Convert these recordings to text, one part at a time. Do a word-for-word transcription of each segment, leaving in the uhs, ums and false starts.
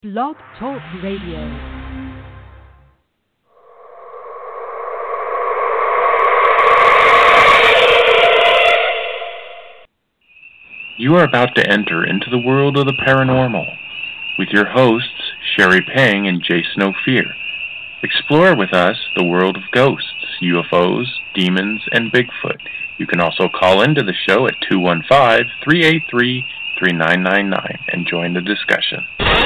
Blog Talk Radio. You are about to enter into the world of the paranormal with your hosts, Sherry Pang and Jason Ophir. Explore with us the world of ghosts, U F Os, demons, and Bigfoot. You can also call into the show at two one five, three eight three, three nine nine nine and join the discussion.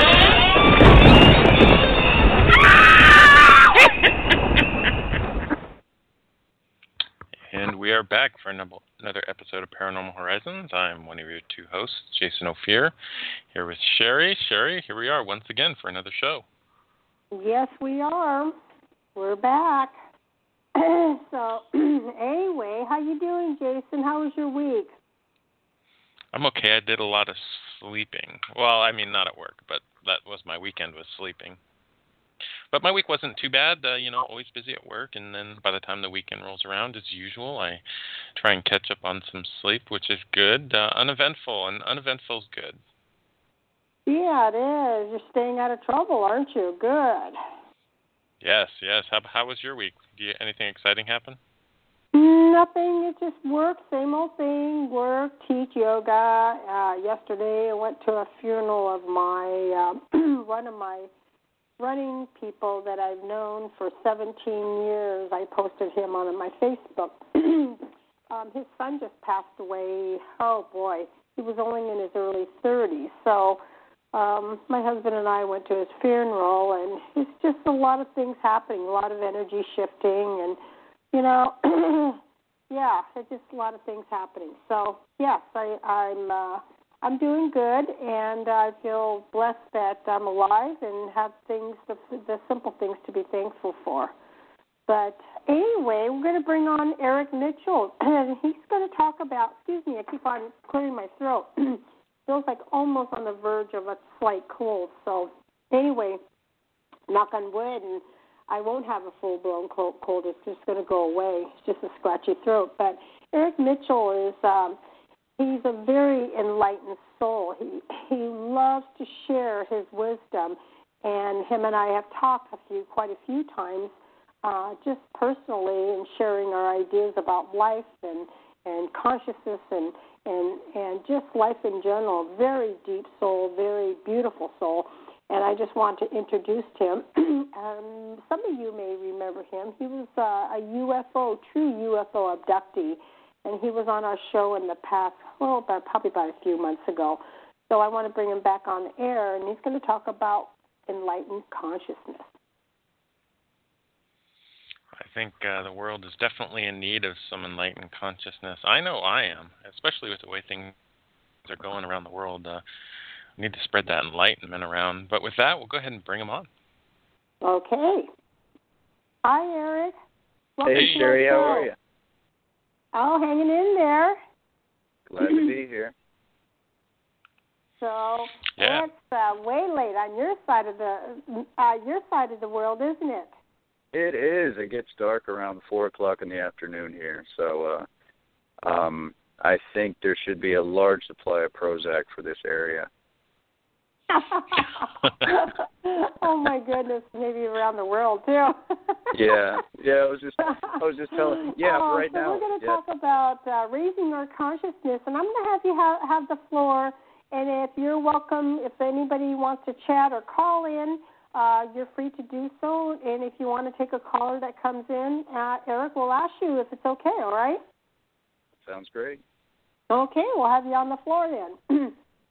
And we are back for another episode of Paranormal Horizons. I'm one of your two hosts, Jason Ophir, here with Sherry. Sherry, here we are once again for another show. Yes, we are. We're back. So, anyway, how you doing, Jason? How was your week? I'm okay. I did a lot of sleeping. Well, I mean, not at work, but that was my weekend, was sleeping. But my week wasn't too bad. Uh, you know, always busy at work, and then by the time the weekend rolls around, as usual, I try and catch up on some sleep, which is good. Uh, uneventful, and uneventful is good. Yeah, it is. You're staying out of trouble, aren't you? Good. Yes, yes. How, how was your week? Did you, anything exciting happen? Nothing. It's just work, same old thing. Work, teach yoga. Uh, yesterday, I went to a funeral of my uh, one of my running people that I've known for seventeen years. I posted him on my Facebook. um, his son just passed away. Oh, boy. He was only in his early thirties. So um, my husband and I went to his funeral, and it's just a lot of things happening, a lot of energy shifting, and, you know, yeah, it's just a lot of things happening. So, yes, I, I'm... Uh, I'm doing good, and I feel blessed that I'm alive and have things, the, the simple things to be thankful for. But anyway, we're going to bring on Eric Mitchell, and he's going to talk about, excuse me, I keep on clearing my throat. Feels like almost on the verge of a slight cold. So anyway, knock on wood, and I won't have a full-blown cold. cold. It's just going to go away. It's just a scratchy throat. But Eric Mitchell is... Um, He's a very enlightened soul. He he loves to share his wisdom, and him and I have talked a few, quite a few times, uh, just personally, and sharing our ideas about life and, and consciousness and, and and just life in general. Very deep soul, very beautiful soul, and I just want to introduce him. um, some of you may remember him. He was uh, a U F O, true U F O abductee. And he was on our show in the past, well, about, probably about a few months ago. So I want to bring him back on the air, and he's going to talk about enlightened consciousness. I think uh, the world is definitely in need of some enlightened consciousness. I know I am, especially with the way things are going around the world. Uh, we need to spread that enlightenment around. But with that, we'll go ahead and bring him on. Okay. Hi, Eric. Welcome hey, Sherry, how are you? Oh, hanging in there. Glad to be here. So yeah. It's uh, way late on your side of the uh, your side of the world, isn't it? It is. It gets dark around four o'clock in the afternoon here. So, uh, um, I think there should be a large supply of Prozac for this area. Oh my goodness, maybe around the world too. yeah, yeah. I was just, I was just telling. Yeah, oh, right so now. we're going to yeah. talk about uh, raising our consciousness, and I'm going to have you have, have the floor. And if you're welcome, if anybody wants to chat or call in, uh, you're free to do so. And if you want to take a caller that comes in, uh, Eric will ask you if it's okay. All right? Sounds great. Okay, we'll have you on the floor then.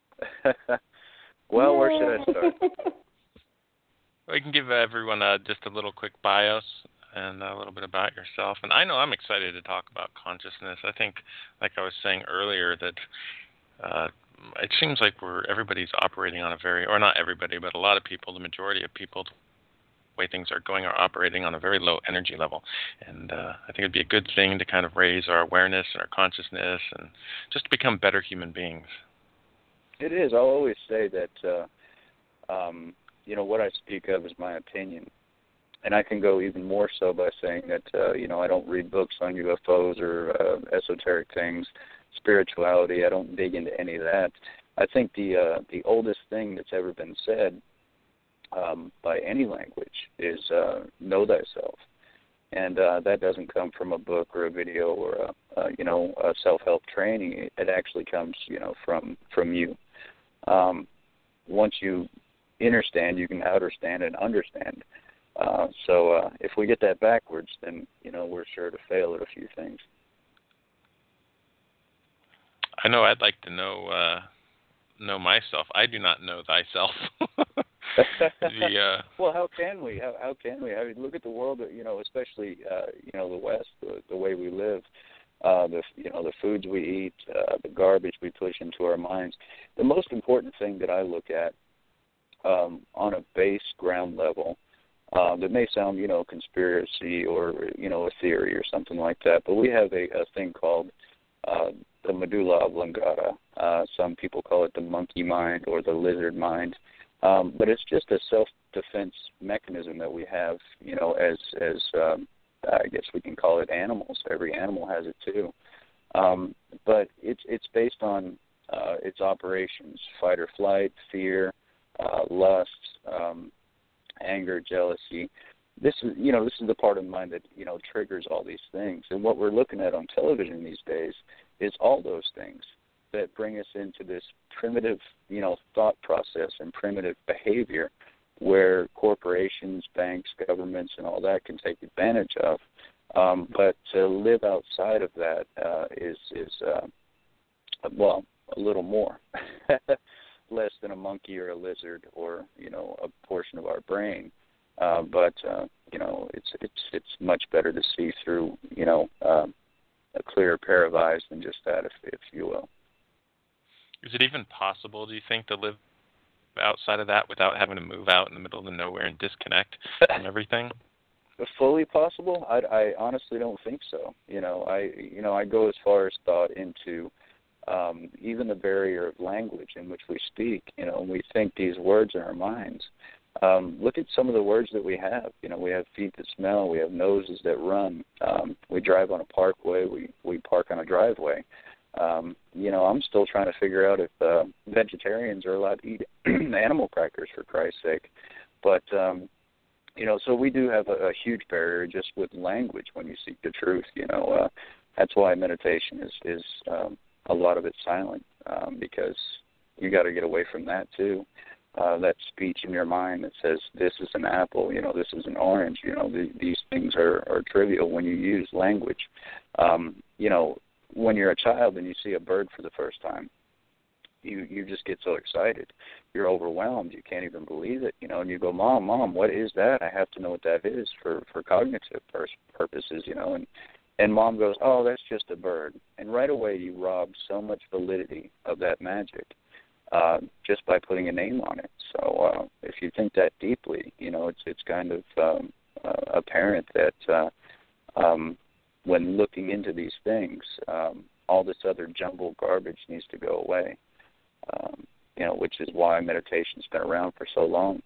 Well, where should I start? We can give everyone uh, just a little quick bios and a little bit about yourself. And I know I'm excited to talk about consciousness. I think, like I was saying earlier, that uh, it seems like we're everybody's operating on a very, or not everybody, but a lot of people, the majority of people, the way things are going, are operating on a very low energy level. And uh, I think it'd be a good thing to kind of raise our awareness and our consciousness and just to become better human beings. It is. I'll always say that, uh, um, you know, what I speak of is my opinion. And I can go even more so by saying that, uh, you know, I don't read books on U F Os or uh, esoteric things, spirituality. I don't dig into any of that. I think the uh, the oldest thing that's ever been said um, by any language is uh, know thyself. And uh, that doesn't come from a book or a video or a, a you know a self-help training. It, it actually comes you know from from you. Um, once you understand, you can understand and understand. Uh, so uh, if we get that backwards, then you know we're sure to fail at a few things. I know. I'd like to know uh, know myself. I do not know thyself. the, uh... Well, how can we? How, how can we? I mean, look at the world. You know, especially uh, you know the West, the, the way we live, uh, the you know the foods we eat, uh, the garbage we push into our minds. The most important thing that I look at um, on a base ground level, uh, that may sound you know conspiracy or you know a theory or something like that, but we have a, a thing called uh, the medulla oblongata. Uh, some people call it the monkey mind or the lizard mind. Um, but it's just a self-defense mechanism that we have, you know, as, as um, I guess we can call it animals. Every animal has it too. Um, but it's it's based on uh, its operations, fight or flight, fear, uh, lust, um, anger, jealousy. This is, you know, this is the part of the mind that, you know, triggers all these things. And what we're looking at on television these days is all those things that bring us into this primitive, you know, thought process and primitive behavior where corporations, banks, governments, and all that can take advantage of. Um, but to live outside of that uh, is, is uh, well, a little more, less than a monkey or a lizard or, you know, a portion of our brain. Uh, but, uh, you know, it's, it's, it's much better to see through, you know, uh, a clearer pair of eyes than just that, if, if you will. Is it even possible, do you think, to live outside of that without having to move out in the middle of nowhere and disconnect from everything? Fully possible? I, I honestly don't think so. You know, I you know I go as far as thought into um, even the barrier of language in which we speak. You know, and we think these words in our minds. Um, look at some of the words that we have. You know, we have feet that smell. We have noses that run. Um, we drive on a parkway. We we park on a driveway. Um, you know, I'm still trying to figure out if uh, vegetarians are allowed to eat animal crackers, for Christ's sake. But, um, you know, so we do have a, a huge barrier just with language when you seek the truth. You know, uh, that's why meditation is, is um, a lot of it silent, um, because you got to get away from that too. Uh, that speech in your mind that says, this is an apple, you know, this is an orange, you know, the, these things are, are trivial when you use language. Um, you know, when you're a child and you see a bird for the first time, you you just get so excited. You're overwhelmed. You can't even believe it, you know, and you go, Mom, Mom, what is that? I have to know what that is for, for cognitive pur- purposes, you know, and, and Mom goes, oh, that's just a bird. And right away you rob so much validity of that magic uh, just by putting a name on it. So uh, if you think that deeply, you know, it's, it's kind of um, uh, apparent that uh, um, when looking into these things, um, all this other jumbled garbage needs to go away, um, you know, which is why meditation's been around for so long.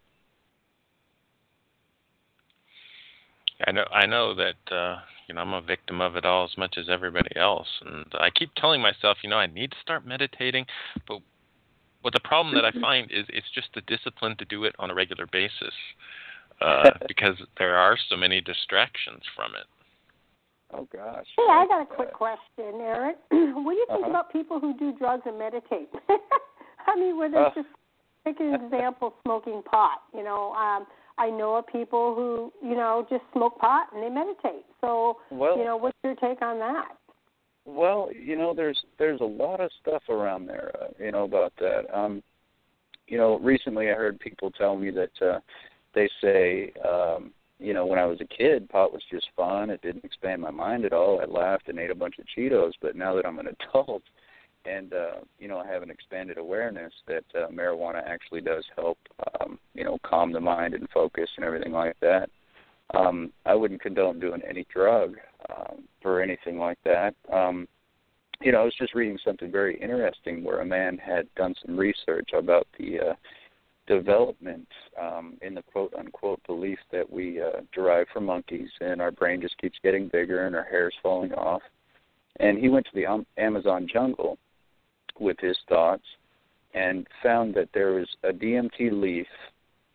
I know I know that, uh, you know, I'm a victim of it all as much as everybody else. And I keep telling myself, you know, I need to start meditating. But what the problem that I find is it's just the discipline to do it on a regular basis uh, because there are so many distractions from it. Oh, gosh. Hey, I got a quick question, Eric. What do you think uh-huh. about people who do drugs and meditate? I mean, where they're uh. just, take an example, smoking pot. You know, um, I know of people who, you know, just smoke pot and they meditate. So, well, you know, what's your take on that? Well, you know, there's there's a lot of stuff around there, uh, you know, about that. Um, you know, recently I heard people tell me that uh, they say, um, you know, when I was a kid, pot was just fun. It didn't expand my mind at all. I laughed and ate a bunch of Cheetos. But now that I'm an adult and, uh, you know, I have an expanded awareness that uh, marijuana actually does help, um, you know, calm the mind and focus and everything like that, um, I wouldn't condone doing any drug um, for anything like that. Um, you know, I was just reading something very interesting where a man had done some research about the uh, development um, in the quote-unquote belief that we uh, derive from monkeys, and our brain just keeps getting bigger and our hair's falling off. And he went to the um, Amazon jungle with his thoughts and found that there was a D M T leaf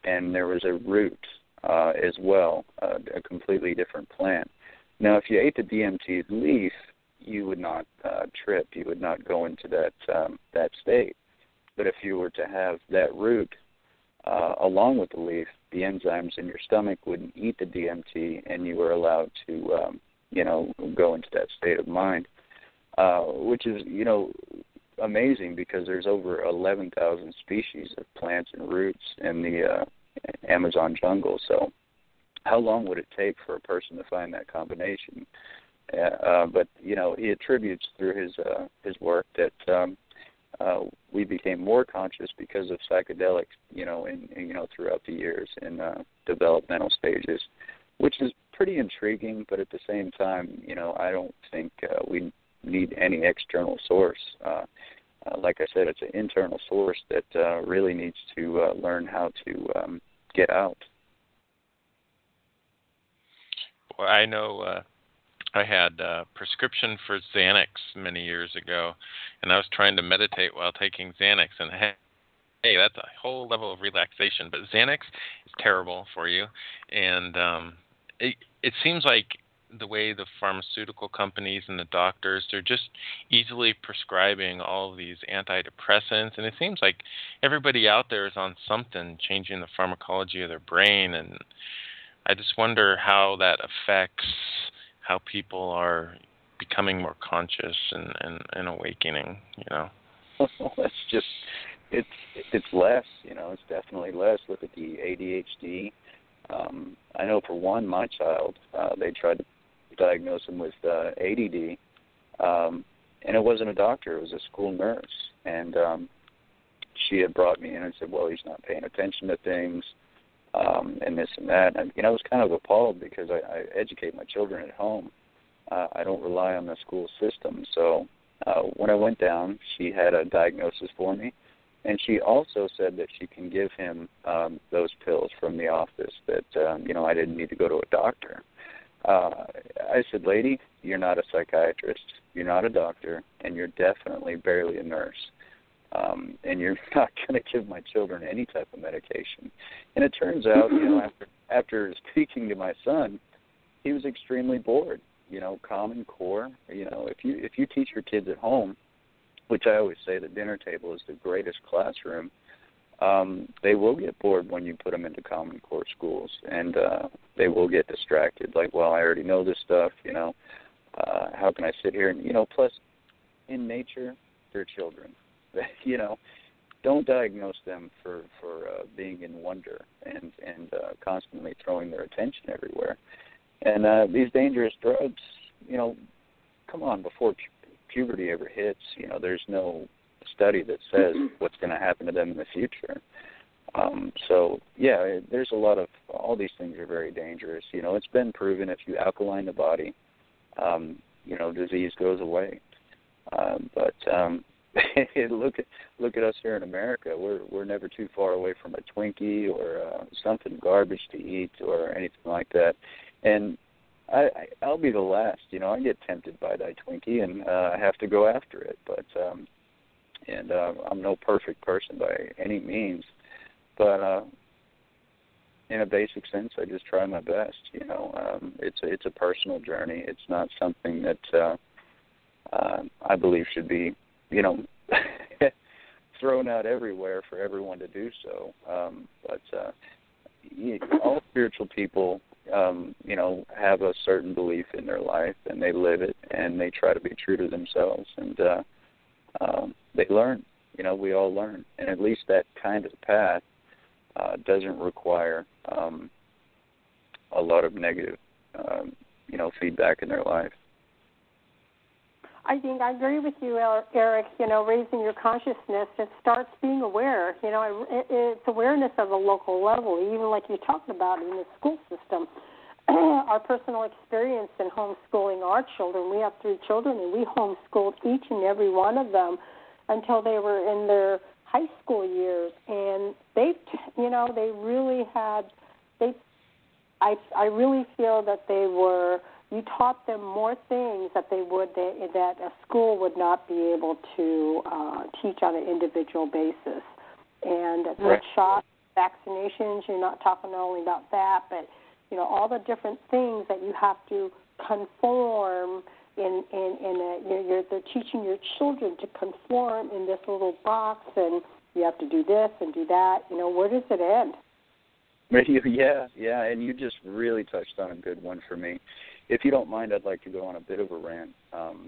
and there was a root uh, as well, uh, a completely different plant. Now, if you ate the D M T leaf, you would not uh, trip. You would not go into that um, that state. But if you were to have that root uh, along with the leaf, the enzymes in your stomach wouldn't eat the D M T, and you were allowed to, um, you know, go into that state of mind, uh, which is, you know, amazing because there's over eleven thousand species of plants and roots in the uh, Amazon jungle. So how long would it take for a person to find that combination? Uh, uh, but, you know, he attributes through his uh, his work that um, uh, we became more conscious because of psychedelics, you know, in, in, you know, throughout the years in uh, developmental stages, which is pretty intriguing. But at the same time, you know, I don't think uh, we need any external source. Uh, uh, like I said, it's an internal source that uh, really needs to uh, learn how to um, get out. Well, I know uh, I had a prescription for Xanax many years ago, and I was trying to meditate while taking Xanax, and hey, hey that's a whole level of relaxation. But Xanax is terrible for you, and um, it, it seems like the way the pharmaceutical companies and the doctors, they're just easily prescribing all of these antidepressants, and it seems like everybody out there is on something, changing the pharmacology of their brain, and I just wonder how that affects how people are becoming more conscious and, and, and awakening, you know. It's just, it's it's less, you know, it's definitely less. Look at the A D H D. Um, I know for one, my child, uh, they tried to diagnose him with uh, A D D, um, and it wasn't a doctor, it was a school nurse. And um, she had brought me in and said, well, he's not paying attention to things, um, and this and that. And, you know, I was kind of appalled because I, I educate my children at home. Uh, I don't rely on the school system. So uh, when I went down, she had a diagnosis for me, and she also said that she can give him um, those pills from the office, that, um, you know, I didn't need to go to a doctor. Uh, I said, lady, you're not a psychiatrist, you're not a doctor, and you're definitely barely a nurse. Um, and you're not going to give my children any type of medication. And it turns out, you know, after after speaking to my son, he was extremely bored. You know, Common Core. You know, if you if you teach your kids at home, which I always say the dinner table is the greatest classroom, um, they will get bored when you put them into Common Core schools, and uh, they will get distracted. Like, well, I already know this stuff. You know, uh, how can I sit here and, you know? Plus, in nature, they're children. You know, don't diagnose them for for uh, being in wonder and and uh, constantly throwing their attention everywhere. And uh, these dangerous drugs, you know, come on, before pu- puberty ever hits, you know, there's no study that says what's going to happen to them in the future. Um, so, yeah, there's a lot of, all these things are very dangerous. You know, it's been proven if you alkaline the body, um, you know, disease goes away. Uh, but um, look at look at us here in America. We're we're never too far away from a Twinkie or uh, something garbage to eat or anything like that. And I, I, I'll be the last. You know, I get tempted by that Twinkie, and uh, I have to go after it. But um, and uh, I'm no perfect person by any means. But uh, in a basic sense, I just try my best. You know, um, it's a, it's a personal journey. It's not something that uh, uh, I believe should be, you know, thrown out everywhere for everyone to do so. Um, but uh, all spiritual people, um, you know, have a certain belief in their life, and they live it, and they try to be true to themselves, and uh, um, they learn. You know, we all learn, and at least that kind of path uh, doesn't require um, a lot of negative, um, you know, feedback in their life. I think I agree with you, Eric. You know, raising your consciousness, it starts being aware. You know, it, it's awareness of a local level, even like you talked about in the school system. Our personal experience in homeschooling our children, we have three children, and we homeschooled each and every one of them until they were in their high school years. And they, you know, they really had, they, I, I really feel that they were, you taught them more things that they would they, that a school would not be able to uh, teach on an individual basis. And right. the shot vaccinations. You're not talking not only about that, but, you know, all the different things that you have to conform in, in, in a, you're, you're, they're teaching your children to conform in this little box, and you have to do this and do that. You know, where does it end? Yeah, yeah, and you just really touched on a good one for me. If you don't mind, I'd like to go on a bit of a rant. Um,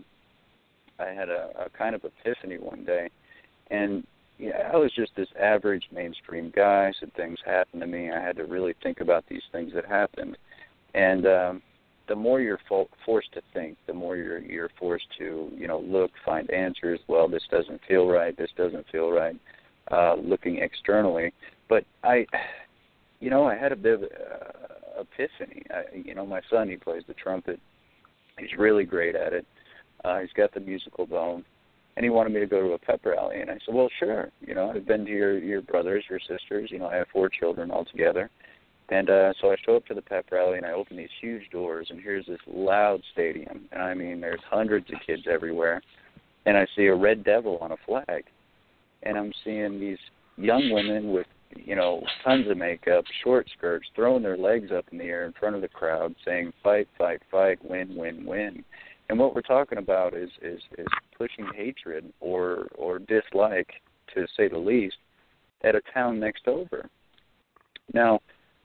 I had a, a kind of epiphany one day, and you know, I was just this average mainstream guy. Some things happened to me. I had to really think about these things that happened. And um, the more you're fo- forced to think, the more you're you're forced to, you know, look, find answers. Well, this doesn't feel right. This doesn't feel right. Uh, looking externally, but I, you know, I had a bit of uh, epiphany. I, you know, my son, he plays the trumpet. He's really great at it. Uh, he's got the musical bone, and he wanted me to go to a pep rally. And I said, well, sure. You know, I've been to your your brothers, your sisters. You know, I have four children altogether. And uh, so I show up to the pep rally, and I open these huge doors, and here's this loud stadium. And I mean, there's hundreds of kids everywhere. And I see a red devil on a flag. And I'm seeing these young women with, you know, tons of makeup, short skirts, throwing their legs up in the air in front of the crowd, saying, fight, fight, fight, win, win, win. And what we're talking about is, is, is pushing hatred or, or dislike, to say the least, at a town next over. Now,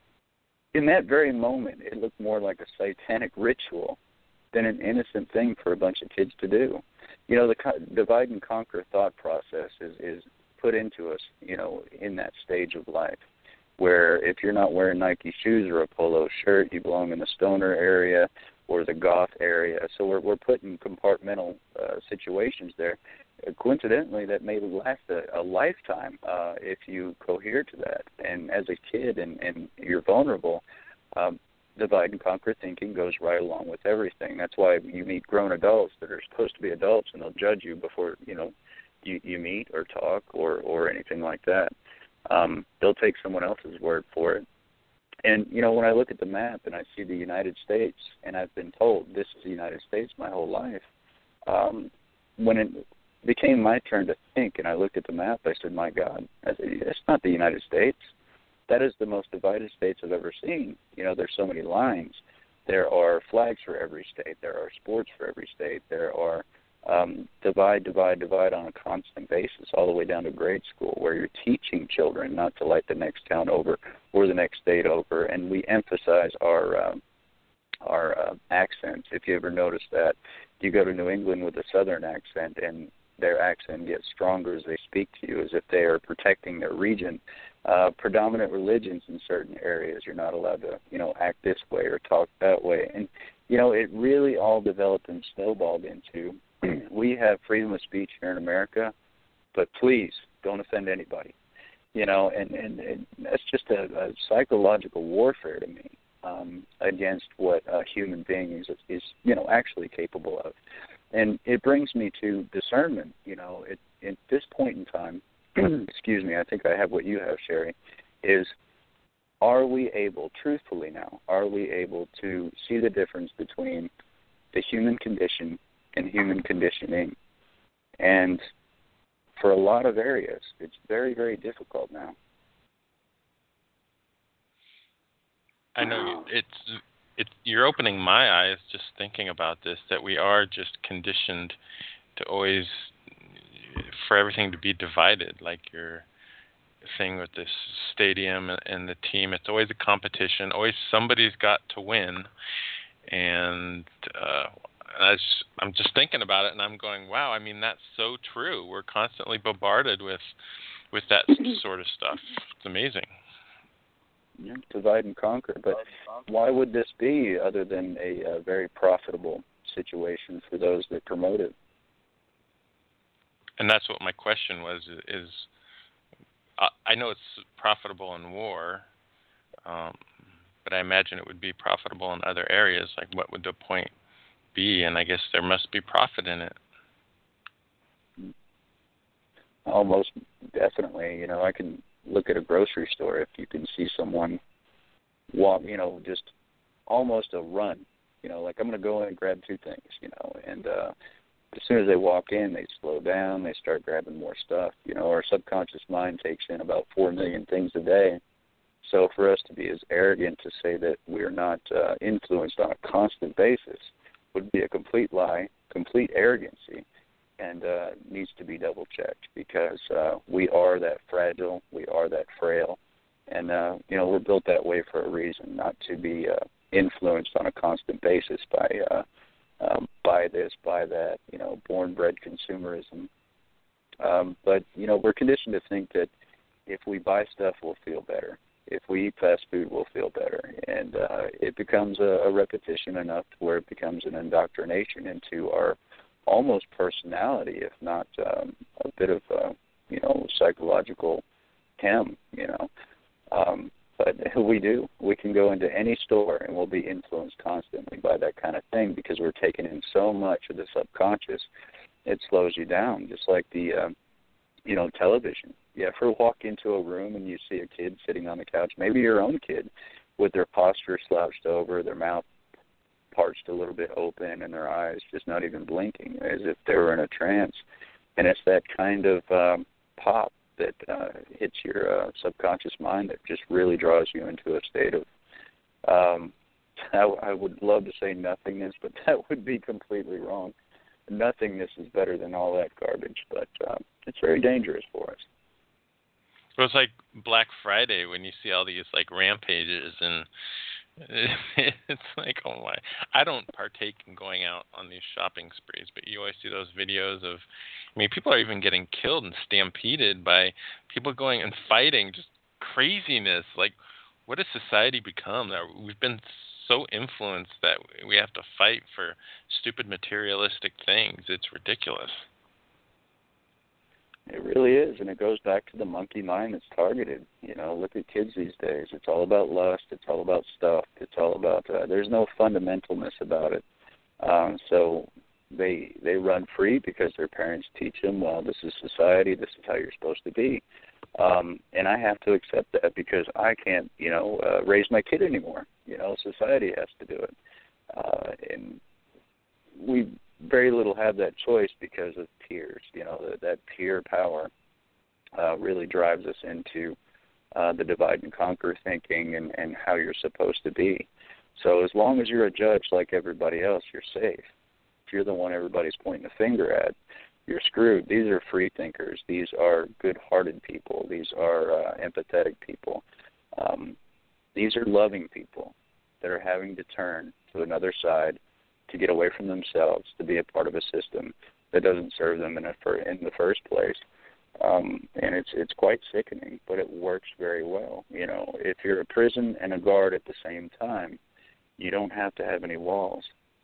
in that very moment, it looked more like a satanic ritual than an innocent thing for a bunch of kids to do. You know, the co- divide and conquer thought process is, is put into us, you know, in that stage of life, where if you're not wearing Nike shoes or a polo shirt, you belong in the stoner area or the goth area. So we're we're put in compartmental uh, situations there. Uh, coincidentally, that may last a, a lifetime uh, if you cohere to that. And as a kid and, and you're vulnerable, um, divide and conquer thinking goes right along with everything. That's why you meet grown adults that are supposed to be adults, and they'll judge you before, you know, you, you meet or talk or, or anything like that. Um, they'll take someone else's word for it. And, you know, when I look at the map and I see the United States, and I've been told this is the United States my whole life, um, when it became my turn to think and I looked at the map, I said, my God, I said, it's not the United States. That is the most divided states I've ever seen. You know, there's so many lines. There are flags for every state. There are sports for every state. There are um, divide, divide, divide on a constant basis, all the way down to grade school, where you're teaching children not to light the next town over or the next state over. And we emphasize our um, our uh, accents. If you ever notice that, you go to New England with a Southern accent, and their accent gets stronger as they speak to you, as if they are protecting their region. Uh, predominant religions in certain areas, you're not allowed to, you know, act this way or talk that way. And, you know, it really all developed and snowballed into, we have freedom of speech here in America, but please don't offend anybody. You know, and, and, and that's just a, a psychological warfare to me um, against what a human being is, is, you know, actually capable of. And it brings me to discernment. You know, it, at this point in time, excuse me, I think I have what you have, Sherry, is are we able, truthfully now, are we able to see the difference between the human condition and human conditioning? And for a lot of areas, it's very, very difficult now. I know it's it's you're opening my eyes just thinking about this, that we are just conditioned to always, for everything to be divided, like your thing with this stadium and the team. It's always a competition. Always somebody's got to win. And uh, I just, I'm just thinking about it, and I'm going, wow, I mean, that's so true. We're constantly bombarded with with that sort of stuff. It's amazing. Yeah, divide and conquer. But why would this be other than a, a very profitable situation for those that promote it? And that's what my question was, is uh, I know it's profitable in war, um, but I imagine it would be profitable in other areas. Like, what would the point be? And I guess there must be profit in it. Almost definitely. You know, I can look at a grocery store. If you can see someone walk, you know, just almost a run, you know, like I'm going to go in and grab two things, you know, and uh, as soon as they walk in, they slow down, they start grabbing more stuff. You know, our subconscious mind takes in about four million things a day, So for us to be as arrogant to say that we're not uh, influenced on a constant basis would be a complete lie, complete arrogancy, and uh, needs to be double-checked because uh, we are that fragile, we are that frail, and, uh, you know, we're built that way for a reason, not to be uh, influenced on a constant basis by uh, um, by this, by that, you know, born-bred consumerism. Um, but, you know, we're conditioned to think that if we buy stuff, we'll feel better. If we eat fast food, we'll feel better. And uh, it becomes a, a repetition enough to where it becomes an indoctrination into our almost personality, if not um, a bit of, uh, you know, psychological chem, you know. Um, but we do. We can go into any store and we'll be influenced constantly by that kind of thing because we're taking in so much of the subconscious, it slows you down, just like the, uh, you know, television. You ever walk into a room and you see a kid sitting on the couch, maybe your own kid, with their posture slouched over, their mouth parched a little bit open, and their eyes just not even blinking, as if they were in a trance. And it's that kind of um, pop that uh, hits your uh, subconscious mind that just really draws you into a state of, um, I, I would love to say nothingness, but that would be completely wrong. Nothingness is better than all that garbage, but uh, it's very dangerous for us. Well, it's like Black Friday when you see all these like rampages, and it's like, oh my! I don't partake in going out on these shopping sprees, but you always see those videos of, I mean, people are even getting killed and stampeded by people going and fighting, just craziness. Like, what has society become? We've been so influenced that we have to fight for stupid materialistic things. It's ridiculous. It really is, and it goes back to the monkey mind that's targeted. You know, look at kids these days. It's all about lust. It's all about stuff. It's all about, uh, there's no fundamentalness about it. Um, so they they run free because their parents teach them, well, this is society. This is how you're supposed to be. Um, and I have to accept that because I can't, you know, uh, raise my kid anymore. You know, society has to do it. Uh, and we very little have that choice because of peers. You know, that, that peer power uh, really drives us into uh, the divide and conquer thinking and, and how you're supposed to be. So as long as you're a judge like everybody else, you're safe. If you're the one everybody's pointing the finger at, you're screwed. These are free thinkers. These are good-hearted people. These are uh, empathetic people. Um, these are loving people that are having to turn to another side to get away from themselves, to be a part of a system that doesn't serve them in, a fir- in the first place. Um, and it's it's quite sickening, but it works very well. You know, if you're a prison and a guard at the same time, you don't have to have any walls.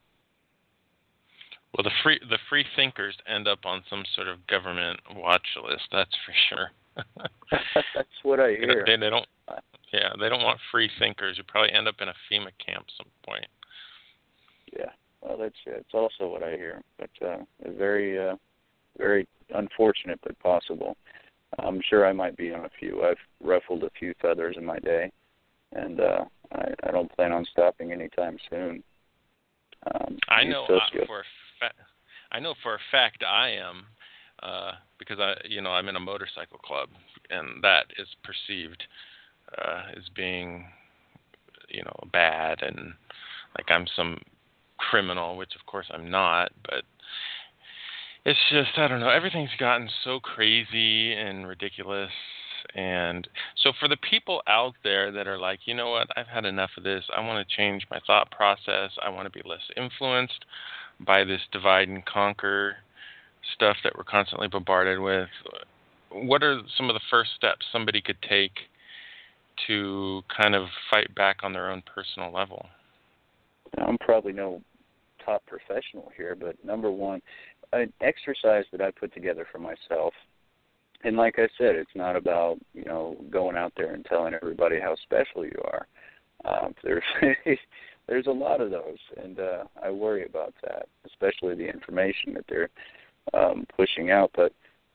Well, the free the free thinkers end up on some sort of government watch list. That's for sure. That's what I hear. They, they don't. Yeah, they don't want free thinkers. You probably end up in a FEMA camp at some point. Yeah. Well, that's it's also what I hear, but uh, very, uh, very unfortunate, but possible. I'm sure I might be on a few. I've ruffled a few feathers in my day, and uh, I, I don't plan on stopping anytime soon. Um, I know uh, for a fa- I know for a fact I am, uh, because I, you know, I'm in a motorcycle club, and that is perceived uh, as being, you know, bad, and like I'm some criminal, which of course I'm not, but it's just, I don't know, everything's gotten so crazy and ridiculous. And so for the people out there that are like, you know what, I've had enough of this, I want to change my thought process, I want to be less influenced by this divide and conquer stuff that we're constantly bombarded with, what are some of the first steps somebody could take to kind of fight back on their own personal level? I'm probably no top professional here, but number one, an exercise that I put together for myself, and like I said, it's not about, you know, going out there and telling everybody how special you are. Um, there's there's a lot of those, and uh, I worry about that, especially the information that they're um, pushing out. But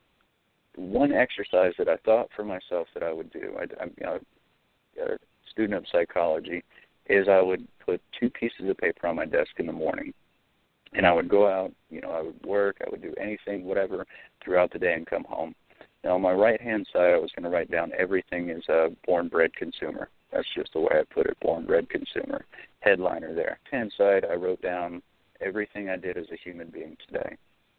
one exercise that I thought for myself that I would do, I, I'm you know, a student of psychology, is I would put two pieces of paper on my desk in the morning, and I would go out, you know, I would work, I would do anything, whatever, throughout the day and come home. Now, on my right-hand side, I was going to write down everything as a born-bred consumer. That's just the way I put it, born-bred consumer. Headliner there. Hand side, I wrote down everything I did as a human being today.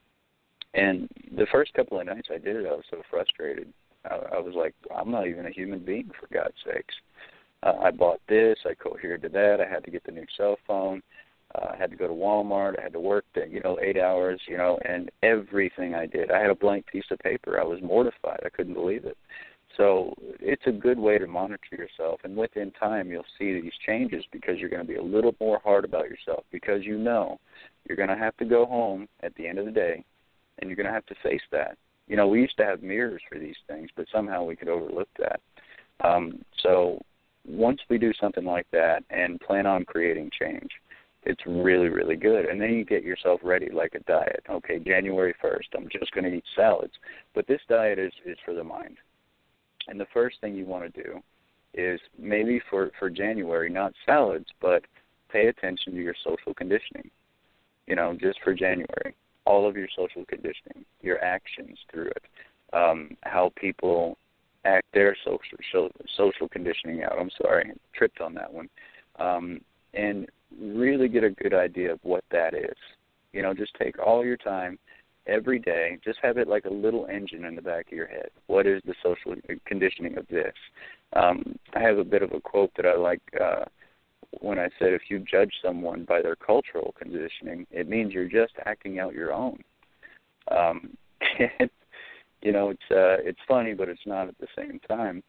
And the first couple of nights I did it, I was so frustrated. I, I was like, I'm not even a human being, for God's sakes. Uh, I bought this, I cohered to that, I had to get the new cell phone, uh, I had to go to Walmart, I had to work, the, you know, eight hours, you know, and everything I did. I had a blank piece of paper. I was mortified. I couldn't believe it. So it's a good way to monitor yourself, and within time you'll see these changes because you're going to be a little more hard about yourself because you know you're going to have to go home at the end of the day, and you're going to have to face that. You know, we used to have mirrors for these things, but somehow we could overlook that. Um, so once we do something like that and plan on creating change, it's really, really good. And then you get yourself ready like a diet. Okay, January first, I'm just going to eat salads. But this diet is, is for the mind. And the first thing you want to do is maybe for, for January, not salads, but pay attention to your social conditioning. You know, just for January, all of your social conditioning, your actions through it, um, how people act their social social conditioning out. I'm sorry, tripped on that one. Um, and really get a good idea of what that is. You know, just take all your time every day. Just have it like a little engine in the back of your head. What is the social conditioning of this? Um, I have a bit of a quote that I like uh, when I said, if you judge someone by their cultural conditioning, it means you're just acting out your own. Um, and, you know, it's uh, it's funny, but it's not at the same time.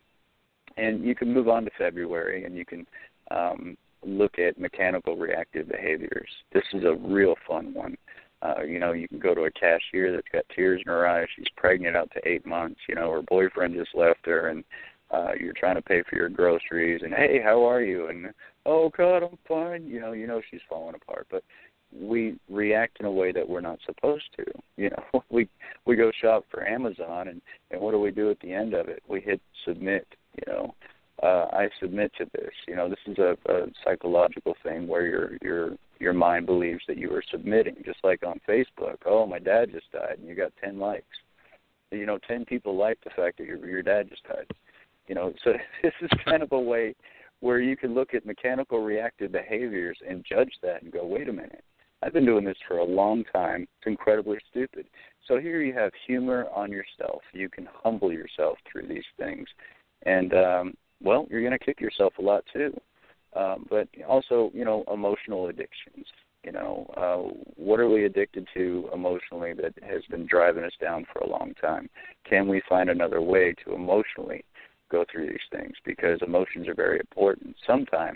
And you can move on to February, and you can um, look at mechanical reactive behaviors. This is a real fun one. Uh, you know, you can go to a cashier that's got tears in her eyes. She's pregnant up to eight months. You know, her boyfriend just left her, and uh, you're trying to pay for your groceries. And, hey, how are you? And, oh, God, I'm fine. You know, you know she's falling apart. But we react in a way that we're not supposed to. You know, we we go shop for Amazon, and, and what do we do at the end of it? We hit submit, you know. Uh, I submit to this. You know, this is a, a psychological thing where your your your mind believes that you are submitting, just like on Facebook. Oh, my dad just died, and you got ten likes. You know, ten people like the fact that your your dad just died. You know, so this is kind of a way where you can look at mechanical reactive behaviors and judge that and go, wait a minute, I've been doing this for a long time. It's incredibly stupid. So here you have humor on yourself. You can humble yourself through these things. And, um, well, you're going to kick yourself a lot too. Um, but also, you know, emotional addictions. You know, uh, what are we addicted to emotionally that has been driving us down for a long time? Can we find another way to emotionally go through these things? Because emotions are very important. Sometimes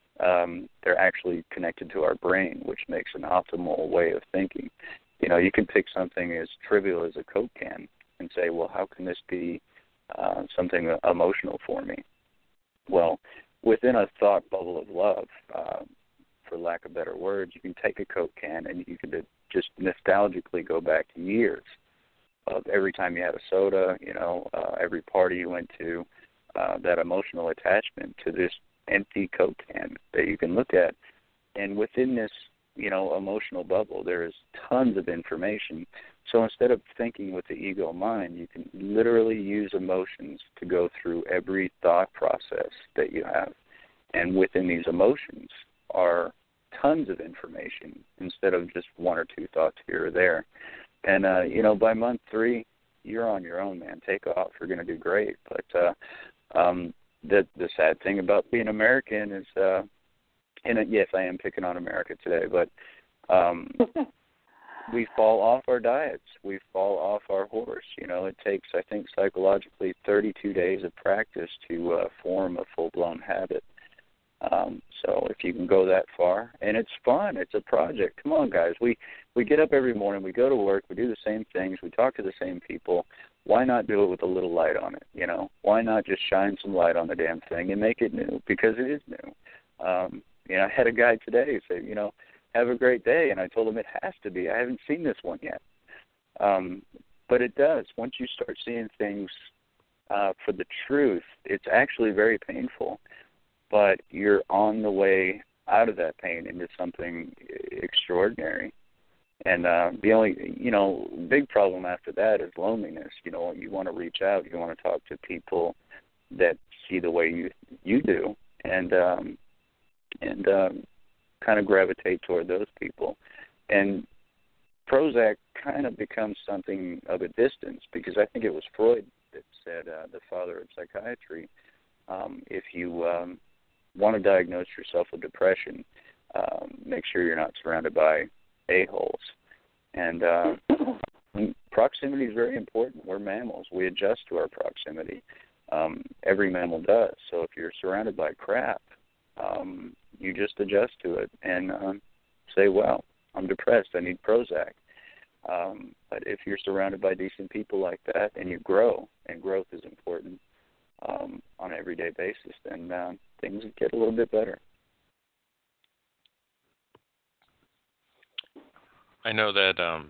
um, they're actually connected to our brain, which makes an optimal way of thinking. You know, you can pick something as trivial as a Coke can and say, well, how can this be uh, something emotional for me? Well, within a thought bubble of love, uh, for lack of better words, you can take a Coke can and you can just nostalgically go back to years of every time you had a soda, you know, uh, every party you went to, uh, that emotional attachment to this empty Coke can that you can look at. And within this, you know, emotional bubble, there is tons of information. So instead of thinking with the ego mind, you can literally use emotions to go through every thought process that you have. And within these emotions are tons of information instead of just one or two thoughts here or there. And, uh, you know, by month three, you're on your own, man. Take off. You're going to do great. But uh, um, the, the sad thing about being American is, uh, and yes, I am picking on America today, but um, we fall off our diets. We fall off our horse. You know, it takes, I think, psychologically thirty-two days of practice to uh, form a full-blown habit. Um, so if you can go that far, and it's fun, it's a project. Come on, guys. We, we get up every morning, we go to work, we do the same things, we talk to the same people. Why not do it with a little light on it, you know? Why not just shine some light on the damn thing and make it new, because it is new. Um, you know, I had a guy today say, you know, have a great day, and I told him it has to be. I haven't seen this one yet. Um, but it does. Once you start seeing things uh, for the truth, it's actually very painful. But you're on the way out of that pain into something extraordinary. And uh, the only, you know, big problem after that is loneliness. You know, you want to reach out, you want to talk to people that see the way you you do, and um, and um, kind of gravitate toward those people. And Prozac kind of becomes something of a distance, because I think it was Freud that said, uh, the father of psychiatry, um, if you um, want to diagnose yourself with depression, um, make sure you're not surrounded by a-holes. And uh, proximity is very important. We're mammals. We adjust to our proximity. Um, every mammal does. So if you're surrounded by crap, um, you just adjust to it and um, say, well, I'm depressed, I need Prozac. Um, but if you're surrounded by decent people like that and you grow, and growth is important um, on an everyday basis, then uh, things get a little bit better. I know that um,